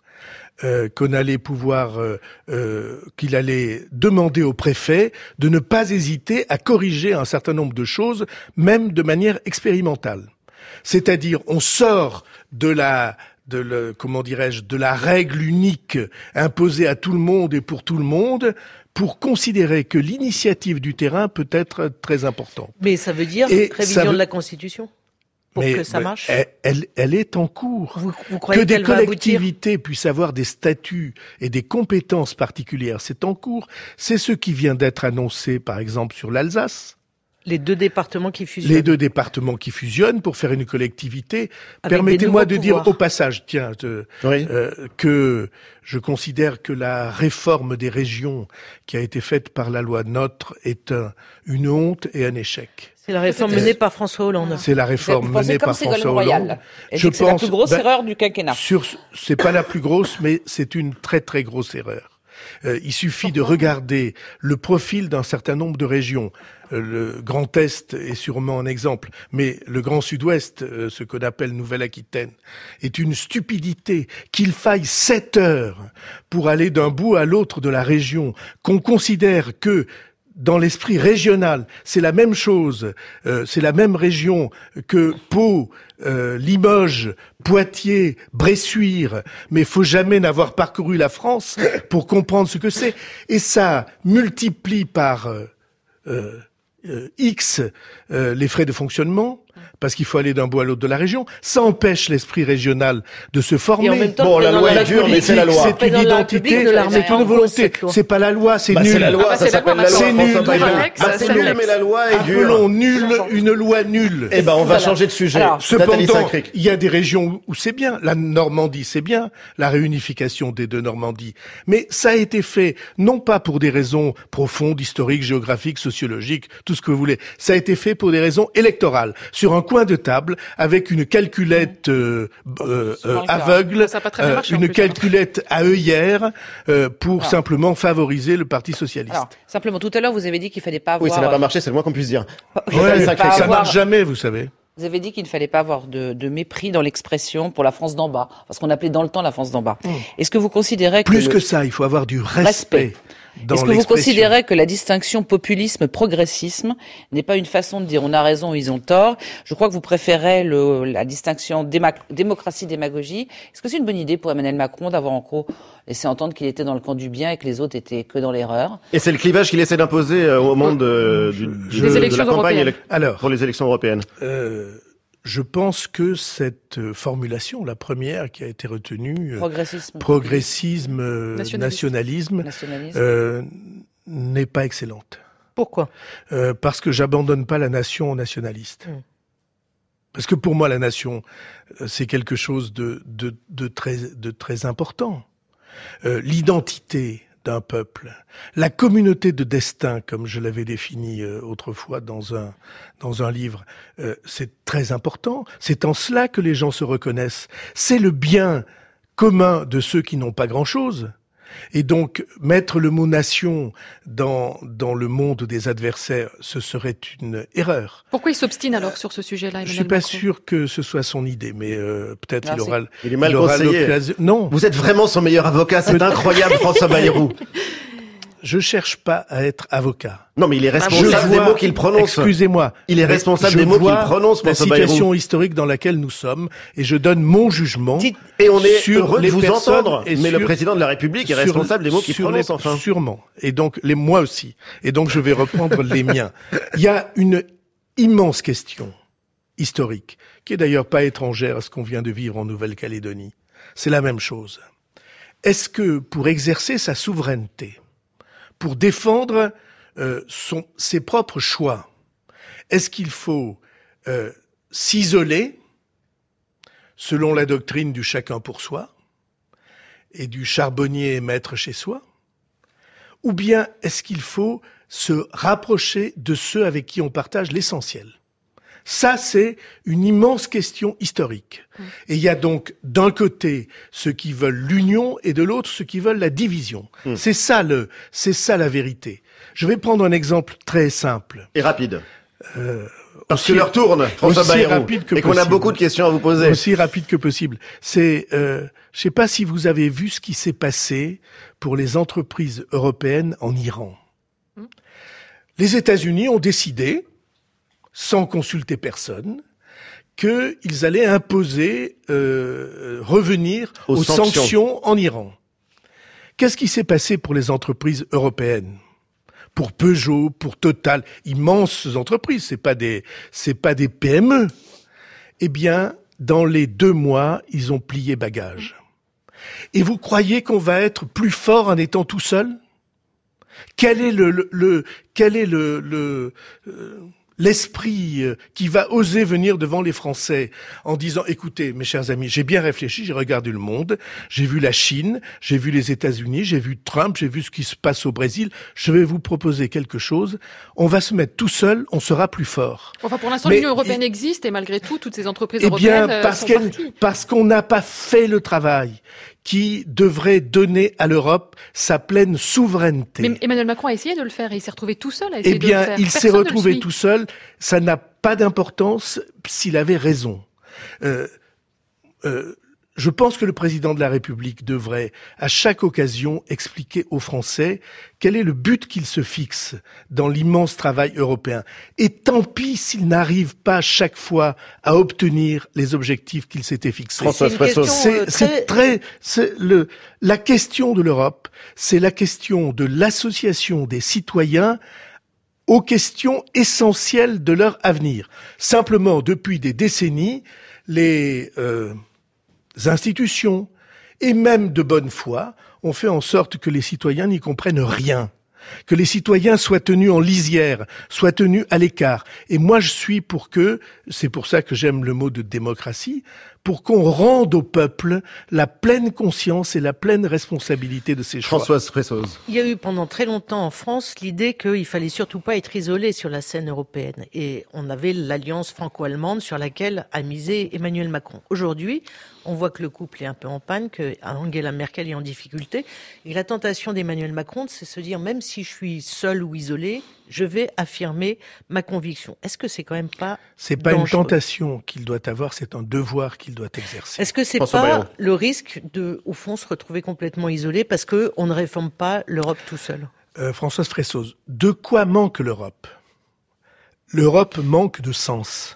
euh, qu'on allait pouvoir, euh, euh, qu'il allait demander au préfet de ne pas hésiter à corriger un certain nombre de choses, même de manière expérimentale. C'est-à-dire, on sort de la de le, comment dirais-je, de la règle unique imposée à tout le monde et pour tout le monde, pour considérer que l'initiative du terrain peut être très importante. Mais ça veut dire et révision veut... de la Constitution pour mais, que ça marche. Elle, elle, elle est en cours. Vous, vous croyez que des qu'elle collectivités puissent avoir des statuts et des compétences particulières, c'est en cours. C'est ce qui vient d'être annoncé, par exemple, sur l'Alsace. Les deux départements qui fusionnent. Les deux départements qui fusionnent pour faire une collectivité. Avec Permettez-moi de pouvoirs. dire au passage, tiens, de, oui. euh, que je considère que la réforme des régions qui a été faite par la loi NOTRe est un, une honte et un échec. C'est la réforme c'est... menée par François Hollande. C'est la réforme menée par François Hollande. Je pense, c'est la plus grosse ben, erreur du quinquennat. Sur, c'est pas la plus grosse, mais c'est une très très grosse erreur. Euh, il suffit de regarder le profil d'un certain nombre de régions. Euh, le Grand Est est sûrement un exemple, mais le Grand Sud-Ouest, euh, ce qu'on appelle Nouvelle-Aquitaine, est une stupidité qu'il faille sept heures pour aller d'un bout à l'autre de la région, qu'on considère que dans l'esprit régional, c'est la même chose, euh, c'est la même région que Pau, euh, Limoges, Poitiers, Bressuire, mais faut jamais n'avoir parcouru la France pour comprendre ce que c'est. Et ça multiplie par euh, euh, euh, X euh, les frais de fonctionnement, parce qu'il faut aller d'un bout à l'autre de la région. Ça empêche l'esprit régional de se former. Et en même temps, bon, la loi est dure, mais c'est la loi. C'est une identité, c'est une volonté. C'est pas la loi, c'est bah, nul. C'est la loi, ah bah, ça s'appelle la loi. C'est nul. Bah, c'est nul, mais la loi est dure. Appelons nul une loi nulle. Eh ben, on va changer de sujet. Alors, cependant, il y a des régions où c'est bien. La Normandie, c'est bien. La réunification des deux Normandies. Mais ça a été fait, non pas pour des raisons profondes, historiques, géographiques, sociologiques, tout ce que vous voulez. Ça a été fait pour des raisons électorales. Sur un coin de table, avec une calculette euh, euh, euh, aveugle, euh, une calculette à œillère, euh, pour Alors. simplement favoriser le Parti socialiste. Alors, simplement, tout à l'heure, vous avez dit qu'il fallait pas avoir... Oui, ça n'a pas marché, c'est le moins qu'on puisse dire. Ouais, ça avoir... marche jamais, vous savez. Vous avez dit qu'il ne fallait pas avoir de, de mépris dans l'expression pour la France d'en bas, parce qu'on appelait dans le temps la France d'en bas. Mmh. Est-ce que vous considérez que... Plus le... que ça, il faut avoir du respect. respect. Est-ce que vous considérez que la distinction populisme-progressisme n'est pas une façon de dire on a raison ou ils ont tort? Je crois que vous préférez le, la distinction déma- démocratie-démagogie. Est-ce que c'est une bonne idée pour Emmanuel Macron d'avoir en gros laissé entendre qu'il était dans le camp du bien et que les autres étaient que dans l'erreur? Et c'est le clivage qu'il essaie d'imposer au moment de, du, je, de, de la campagne élec- Alors, pour les élections européennes. Euh... Je pense que cette formulation, la première qui a été retenue, progressisme, progressisme euh, nationalisme, nationalisme euh, n'est pas excellente. Pourquoi euh, Parce que j'abandonne pas la nation aux nationalistes. Mmh. Parce que pour moi, la nation, c'est quelque chose de, de, de, très, de très important. Euh, l'identité d'un peuple, la communauté de destin, comme je l'avais défini euh, autrefois dans un dans un livre, euh, c'est très important. C'est en cela que les gens se reconnaissent. C'est le bien commun de ceux qui n'ont pas grand-chose. Et donc, mettre le mot nation dans dans le monde des adversaires, ce serait une erreur. Pourquoi il s'obstine alors sur ce sujet-là, Emmanuel Je suis pas Macron sûr que ce soit son idée, mais euh, peut-être non, il aura. Il est mal il aura conseillé. Non. Vous êtes vraiment son meilleur avocat, c'est incroyable, François Bayrou. Je cherche pas à être avocat. Non, mais il est responsable des mots qu'il prononce. Excusez-moi. Il est responsable des mots qu'il prononce, François Bayrou. La situation historique dans laquelle nous sommes, et je donne mon jugement. Et on est sur heureux de vous entendre. Mais sur, le président de la République est responsable des mots qu'il prononce, les, enfin. Sûrement. Et donc, les, moi aussi. Et donc, je vais reprendre les miens. Il y a une immense question historique, qui est d'ailleurs pas étrangère à ce qu'on vient de vivre en Nouvelle-Calédonie. C'est la même chose. Est-ce que, pour exercer sa souveraineté, pour défendre euh, son, ses propres choix. Est-ce qu'il faut euh, s'isoler selon la doctrine du chacun pour soi et du charbonnier maître chez soi? Ou bien est-ce qu'il faut se rapprocher de ceux avec qui on partage l'essentiel? Ça, c'est une immense question historique. Mmh. Et il y a donc d'un côté ceux qui veulent l'union et de l'autre ceux qui veulent la division. Mmh. C'est ça le, c'est ça la vérité. Je vais prendre un exemple très simple. Et rapide. Euh, Parce que l'heure tourne, François Bayrou, et qu'on a beaucoup de questions à vous poser. Aussi rapide que possible. C'est, euh, je sais pas si vous avez vu ce qui s'est passé pour les entreprises européennes en Iran. Mmh. Les États-Unis ont décidé, sans consulter personne, qu'ils allaient imposer, euh, revenir aux, aux sanctions. sanctions en Iran. Qu'est-ce qui s'est passé pour les entreprises européennes? Pour Peugeot, pour Total, immenses entreprises, c'est pas des, c'est pas des P M E. Eh bien, dans les deux mois, ils ont plié bagage. Et vous croyez qu'on va être plus fort en étant tout seul? Quel est le, le, le quel est le, le euh, l'esprit qui va oser venir devant les Français en disant « Écoutez, mes chers amis, j'ai bien réfléchi, j'ai regardé le monde, j'ai vu la Chine, j'ai vu les États-Unis, j'ai vu Trump, j'ai vu ce qui se passe au Brésil, je vais vous proposer quelque chose, on va se mettre tout seul, on sera plus fort. » Enfin, pour l'instant, l'Union européenne et, existe et malgré tout, toutes ces entreprises eh européennes bien, parce sont parties. Parce qu'on n'a pas fait le travail qui devrait donner à l'Europe sa pleine souveraineté. Mais Emmanuel Macron a essayé de le faire et il s'est retrouvé tout seul à essayer eh bien, de le faire. Il s'est retrouvé tout seul. Ça n'a pas d'importance s'il avait raison. Euh, euh, je pense que le président de la République devrait, à chaque occasion, expliquer aux Français quel est le but qu'il se fixe dans l'immense travail européen. Et tant pis s'il n'arrive pas chaque fois à obtenir les objectifs qu'il s'était fixés. François Fressos. C'est, c'est très, c'est le, la question de l'Europe, c'est la question de l'association des citoyens aux questions essentielles de leur avenir. Simplement, depuis des décennies, les euh, institutions, et même de bonne foi, ont fait en sorte que les citoyens n'y comprennent rien, que les citoyens soient tenus en lisière, soient tenus à l'écart. Et moi, je suis pour que, c'est pour ça que j'aime le mot de démocratie, pour qu'on rende au peuple la pleine conscience et la pleine responsabilité de ses choix. Françoise Fressos. Il y a eu pendant très longtemps en France l'idée qu'il fallait surtout pas être isolé sur la scène européenne. Et on avait l'alliance franco-allemande sur laquelle a misé Emmanuel Macron. Aujourd'hui, on voit que le couple est un peu en panne, que Angela Merkel est en difficulté. Et la tentation d'Emmanuel Macron, c'est de se dire, même si je suis seul ou isolé, je vais affirmer ma conviction. Est-ce que c'est quand même pas C'est pas dangereux? Une tentation qu'il doit avoir, c'est un devoir qu'il doit exercer. Est-ce que c'est François pas Bayrou. Le risque de, au fond, se retrouver complètement isolé parce que on ne réforme pas l'Europe tout seul? euh, Françoise Fressos, de quoi manque l'Europe? L'Europe manque de sens.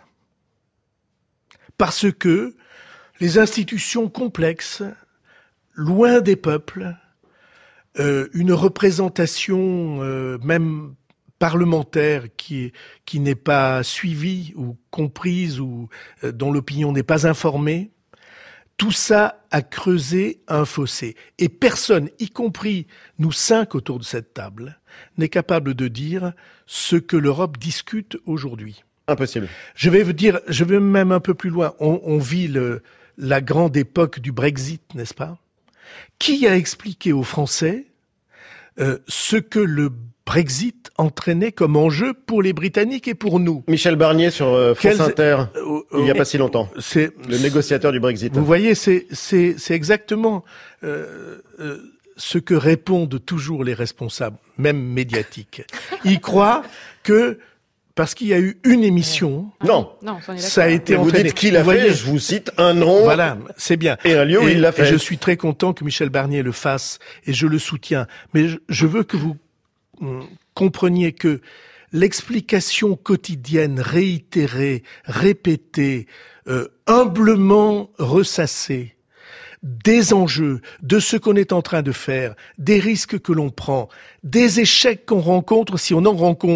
Parce que les institutions complexes, loin des peuples, euh, une représentation euh, même parlementaire qui, qui n'est pas suivie ou comprise ou euh, dont l'opinion n'est pas informée, tout ça a creusé un fossé. Et personne, y compris nous cinq autour de cette table, n'est capable de dire ce que l'Europe discute aujourd'hui. Impossible. Je vais vous dire, je vais même un peu plus loin. On, on vit le, la grande époque du Brexit, n'est-ce pas? Qui a expliqué aux Français euh, ce que le Brexit entraînait comme enjeu pour les Britanniques et pour nous? Michel Barnier sur euh, France Quels... Inter, euh, il n'y a pas si longtemps. C'est le négociateur du Brexit. Vous voyez, c'est c'est c'est exactement euh, euh, ce que répondent toujours les responsables, même médiatiques. Ils croient que parce qu'il y a eu une émission, non, non ça a été vous entraîné. Dites qui l'a vous fait, voyez, je vous cite un nom. Voilà, c'est bien. Et un lieu où et, il l'a fait. Et je suis très content que Michel Barnier le fasse et je le soutiens. Mais je, je veux que vous hum, compreniez que l'explication quotidienne, réitérée, répétée, euh, humblement ressassée, des enjeux, de ce qu'on est en train de faire, des risques que l'on prend, des échecs qu'on rencontre si on en rencontre,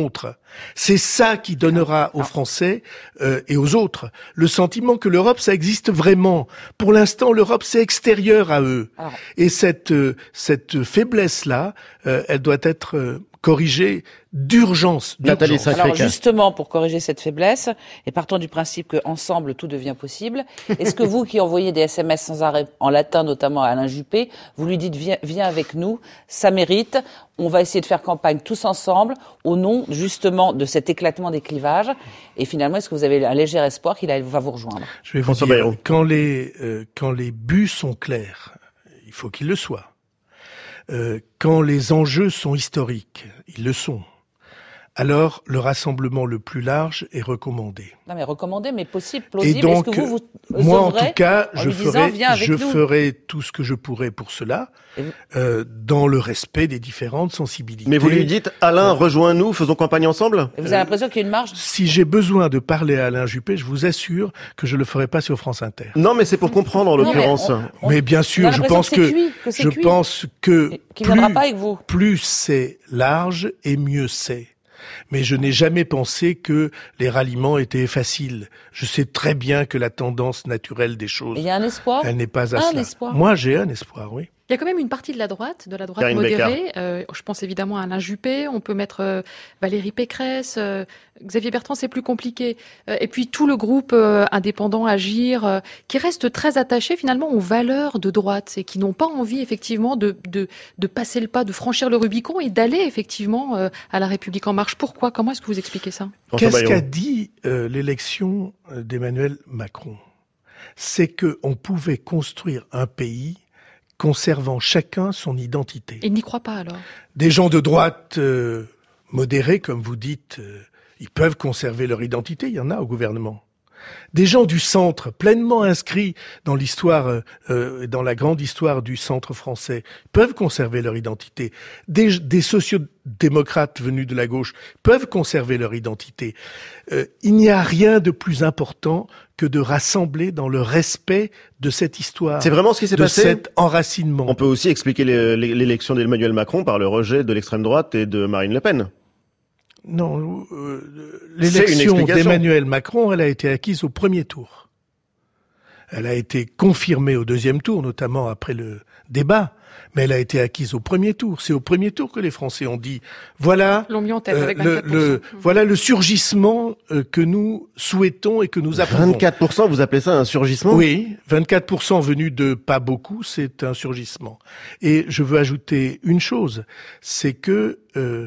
C'est ça qui donnera aux Français euh, et aux autres le sentiment que l'Europe, ça existe vraiment. Pour l'instant, l'Europe, c'est extérieur à eux. Alors, et cette euh, cette faiblesse-là, euh, elle doit être euh, corrigée d'urgence. Nathalie Sacré-Cœur. Alors justement, pour corriger cette faiblesse, et partons du principe qu'ensemble, tout devient possible, est-ce que vous qui envoyez des S M S sans arrêt, en latin notamment à Alain Juppé, vous lui dites viens, viens avec nous, ça mérite, on va essayer de faire campagne tous ensemble, au nom justement de cet éclatement des clivages, et finalement, est-ce que vous avez un léger espoir qu'il va vous rejoindre? Je vais vous dire, Bayrou. quand les, euh, quand les buts sont clairs, il faut qu'ils le soient. Euh, quand les enjeux sont historiques, ils le sont, alors le rassemblement le plus large est recommandé. Non mais recommandé, mais possible, plausible. Et donc, est-ce que vous, vous moi en tout cas, en je, ferai, disant, je ferai tout ce que je pourrai pour cela, euh, dans le respect des différentes sensibilités. Mais vous lui dites, Alain, euh, rejoins-nous, faisons campagne ensemble? Et vous avez l'impression qu'il y a une marge? Si j'ai besoin de parler à Alain Juppé, je vous assure que je le ferai pas sur France Inter. Non, mais c'est pour comprendre en l'occurrence. Mais, on, on, mais bien sûr, je pense que, que, cuit, que je cuit. pense que plus, viendra pas avec vous. plus c'est large et mieux c'est. Mais je n'ai jamais pensé que les ralliements étaient faciles. Je sais très bien que la tendance naturelle des choses, il y a un espoir. Elle n'est pas à un cela. Espoir. Moi, j'ai un espoir, oui. Il y a quand même une partie de la droite, de la droite Karine modérée. Euh, je pense évidemment à Alain Juppé. On peut mettre euh, Valérie Pécresse, euh, Xavier Bertrand, c'est plus compliqué. Euh, et puis tout le groupe euh, indépendant Agir, euh, qui reste très attaché finalement aux valeurs de droite et qui n'ont pas envie effectivement de, de, de passer le pas, de franchir le Rubicon et d'aller effectivement euh, à la République en marche. Pourquoi? Comment est-ce que vous expliquez ça? Qu'est-ce qu'a dit euh, l'élection d'Emmanuel Macron? C'est que on pouvait construire un pays conservant chacun son identité. Il n'y croit pas alors? Des gens de droite euh, modérés, comme vous dites, euh, ils peuvent conserver leur identité, il y en a au gouvernement. Des gens du centre, pleinement inscrits dans l'histoire, euh, dans la grande histoire du centre français, peuvent conserver leur identité. Des, des sociodémocrates venus de la gauche peuvent conserver leur identité. Euh, il n'y a rien de plus important que de rassembler dans le respect de cette histoire. C'est vraiment ce qui s'est de passé. De cet enracinement. On peut aussi expliquer l'élection d'Emmanuel Macron par le rejet de l'extrême droite et de Marine Le Pen. Non, euh, l'élection d'Emmanuel Macron, elle a été acquise au premier tour. Elle a été confirmée au deuxième tour, notamment après le débat, mais elle a été acquise au premier tour. C'est au premier tour que les Français ont dit voilà, l'ont mis en tête avec le, le, voilà le surgissement euh, que nous souhaitons et que nous approuvons. vingt-quatre pour cent, vous appelez ça un surgissement? Oui, vingt-quatre pour cent venus de pas beaucoup, c'est un surgissement. Et je veux ajouter une chose, c'est que euh,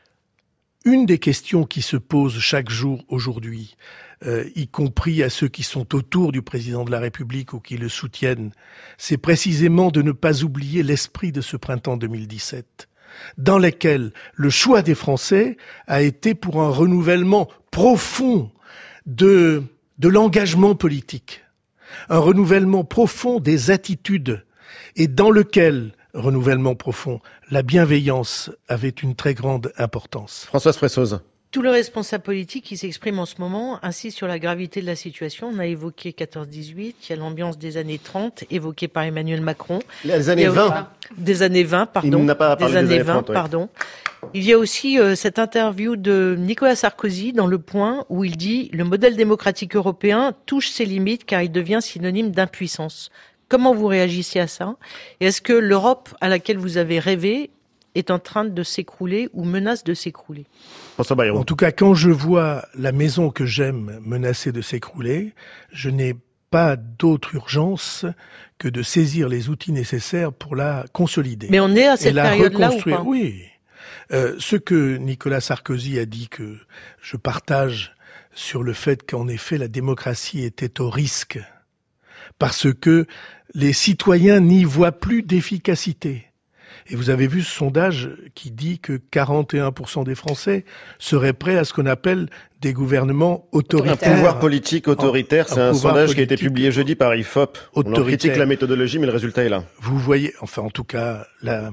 une des questions qui se posent chaque jour aujourd'hui, euh, y compris à ceux qui sont autour du président de la République ou qui le soutiennent, c'est précisément de ne pas oublier l'esprit de ce printemps deux mille dix-sept, dans lequel le choix des Français a été pour un renouvellement profond de, de l'engagement politique, un renouvellement profond des attitudes, et dans lequel renouvellement profond, la bienveillance avait une très grande importance. Françoise Fressoz. Tous les responsables politiques qui s'expriment en ce moment insistent sur la gravité de la situation. On a évoqué quatorze dix-huit, il y a l'ambiance des années trente, évoquée par Emmanuel Macron. Les années vingt. Des années vingt, pardon. Il n'a pas parlé des années, des années vingt, trente, oui. pardon. Il y a aussi euh, cette interview de Nicolas Sarkozy dans Le Point où il dit « Le modèle démocratique européen touche ses limites car il devient synonyme d'impuissance ». Comment vous réagissez à ça? Et est-ce que l'Europe à laquelle vous avez rêvé est en train de s'écrouler ou menace de s'écrouler? François Bayrou. En tout cas, quand je vois la maison que j'aime menacée de s'écrouler, je n'ai pas d'autre urgence que de saisir les outils nécessaires pour la consolider. Mais on est à cette période-là ou pas? Oui. Euh, ce que Nicolas Sarkozy a dit que je partage sur le fait qu'en effet la démocratie était au risque parce que les citoyens n'y voient plus d'efficacité. Et vous avez vu ce sondage qui dit que quarante et un pour cent des Français seraient prêts à ce qu'on appelle des gouvernements autoritaires. Un pouvoir politique autoritaire, c'est un, un sondage qui a été publié jeudi par I F O P. On en critique la méthodologie, mais le résultat est là. Vous voyez, enfin en tout cas, la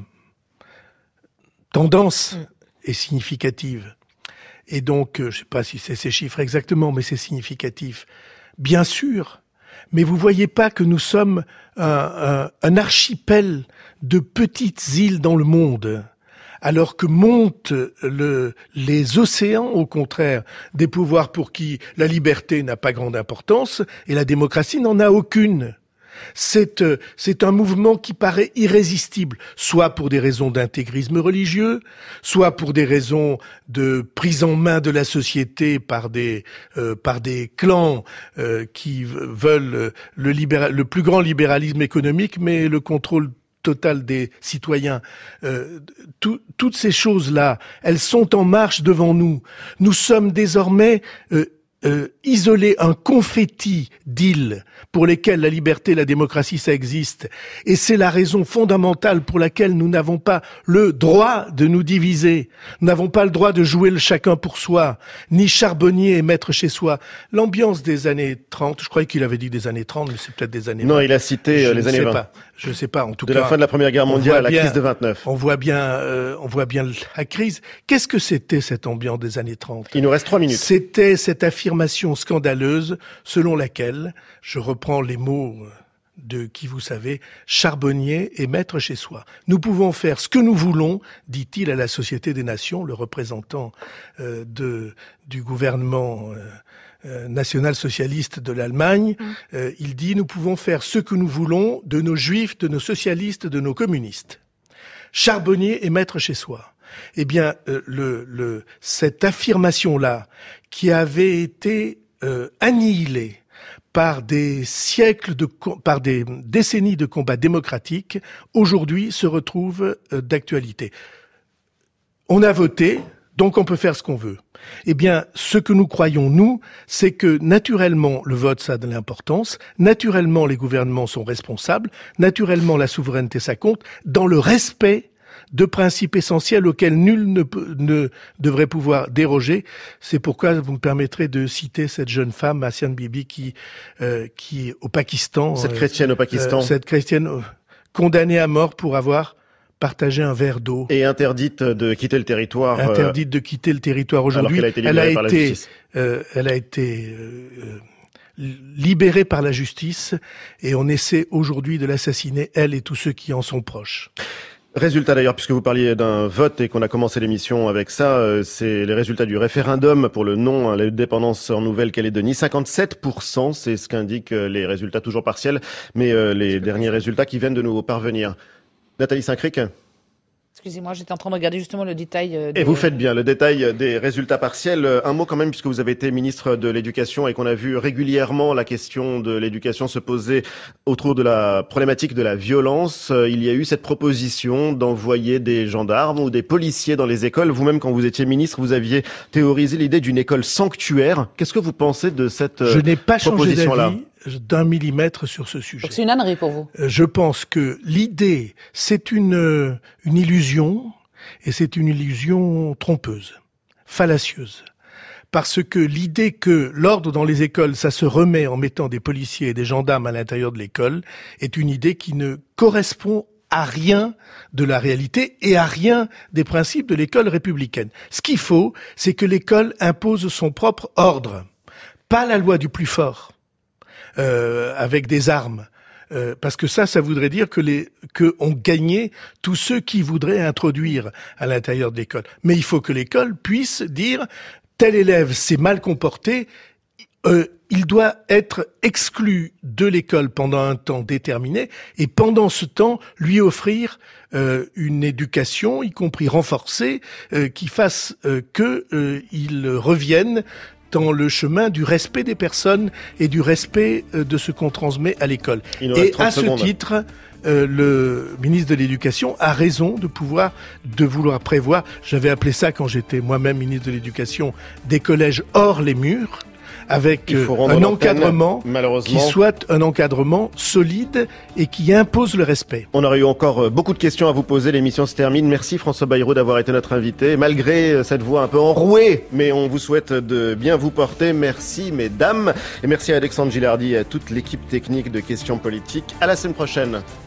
tendance mm. est significative. Et donc, je ne sais pas si c'est ces chiffres exactement, mais c'est significatif. Bien sûr. Mais vous voyez pas que nous sommes un, un, un archipel de petites îles dans le monde, alors que montent le, les océans, au contraire, des pouvoirs pour qui la liberté n'a pas grande importance et la démocratie n'en a aucune. C'est, c'est un mouvement qui paraît irrésistible, soit pour des raisons d'intégrisme religieux, soit pour des raisons de prise en main de la société par des euh, par des clans euh, qui veulent le, libéral, le plus grand libéralisme économique, mais le contrôle total des citoyens. Euh, tout, toutes ces choses-là, elles sont en marche devant nous. Nous sommes désormais euh, Euh, isoler un confetti d'îles pour lesquelles la liberté et la démocratie, ça existe. Et c'est la raison fondamentale pour laquelle nous n'avons pas le droit de nous diviser. Nous n'avons pas le droit de jouer le chacun pour soi, ni charbonnier et maître chez soi. L'ambiance des années trente, je croyais qu'il avait dit des années trente, mais c'est peut-être des années vingt. Non, il a cité euh, les années vingt. Pas. Je ne sais pas, en tout de cas. De la fin de la Première Guerre mondiale à la bien, crise de vingt-neuf. On voit bien, euh, on voit bien la crise. Qu'est-ce que c'était cette ambiance des années trente? Il nous reste trois minutes. C'était cette affirmation scandaleuse selon laquelle, je reprends les mots de qui vous savez, charbonnier et maître chez soi. Nous pouvons faire ce que nous voulons, dit-il à la Société des Nations, le représentant euh, de du gouvernement euh, Euh, national-socialiste de l'Allemagne, mmh. euh, il dit « Nous pouvons faire ce que nous voulons de nos juifs, de nos socialistes, de nos communistes. Charbonnier et maître chez soi. » Eh bien, euh, le, le, cette affirmation-là, qui avait été euh, annihilée par des siècles de, par des décennies de combats démocratiques, aujourd'hui se retrouve euh, d'actualité. On a voté, donc on peut faire ce qu'on veut. Eh bien, ce que nous croyons, nous, c'est que naturellement, le vote, ça a de l'importance, naturellement, les gouvernements sont responsables, naturellement, la souveraineté, ça compte, dans le respect de principes essentiels auxquels nul ne, peut, ne devrait pouvoir déroger. C'est pourquoi vous me permettrez de citer cette jeune femme, Asian Bibi, qui, euh, qui au Pakistan... Cette chrétienne au Pakistan. Euh, cette chrétienne euh, condamnée à mort pour avoir... partager un verre d'eau. Et interdite de quitter le territoire. Interdite de quitter le territoire aujourd'hui. Alors qu'elle a été libérée par la justice. Euh, elle a été euh, libérée par la justice et on essaie aujourd'hui de l'assassiner, elle et tous ceux qui en sont proches. Résultat d'ailleurs, puisque vous parliez d'un vote et qu'on a commencé l'émission avec ça, euh, c'est les résultats du référendum pour le non à l'indépendance en Nouvelle-Calédonie. cinquante-sept pour cent, c'est ce qu'indiquent les résultats toujours partiels, mais euh, les derniers résultats qui viennent de nous parvenir. Nathalie Saint-Cric. Excusez-moi, j'étais en train de regarder justement le détail. Euh, des... Et vous faites bien, le détail des résultats partiels. Un mot quand même, puisque vous avez été ministre de l'Éducation et qu'on a vu régulièrement la question de l'éducation se poser autour de la problématique de la violence. Il y a eu cette proposition d'envoyer des gendarmes ou des policiers dans les écoles. Vous-même, quand vous étiez ministre, vous aviez théorisé l'idée d'une école sanctuaire. Qu'est-ce que vous pensez de cette proposition-là ? Je n'ai pas changé d'avis d'un millimètre sur ce sujet. Donc c'est une ânerie pour vous. Je pense que l'idée, c'est une, une illusion, et c'est une illusion trompeuse, fallacieuse. Parce que l'idée que l'ordre dans les écoles, ça se remet en mettant des policiers et des gendarmes à l'intérieur de l'école, est une idée qui ne correspond à rien de la réalité et à rien des principes de l'école républicaine. Ce qu'il faut, c'est que l'école impose son propre ordre, pas la loi du plus fort. Euh, avec des armes, euh, parce que ça, ça voudrait dire que les que on gagnait tous ceux qui voudraient introduire à l'intérieur de l'école. Mais il faut que l'école puisse dire tel élève s'est mal comporté, euh, il doit être exclu de l'école pendant un temps déterminé, et pendant ce temps lui offrir euh, une éducation, y compris renforcée, euh, qui fasse euh, que euh, il revienne dans le chemin du respect des personnes et du respect de ce qu'on transmet à l'école. Et à ce titre, euh, le ministre de l'Éducation a raison de pouvoir, de vouloir prévoir, j'avais appelé ça quand j'étais moi-même ministre de l'Éducation, des collèges hors les murs, avec euh, un encadrement qui soit un encadrement solide et qui impose le respect. On aurait eu encore beaucoup de questions à vous poser, l'émission se termine. Merci François Bayrou d'avoir été notre invité, malgré cette voix un peu enrouée, mais on vous souhaite de bien vous porter. Merci mesdames, et merci à Alexandre Gilardi et à toute l'équipe technique de Questions Politiques. À la semaine prochaine.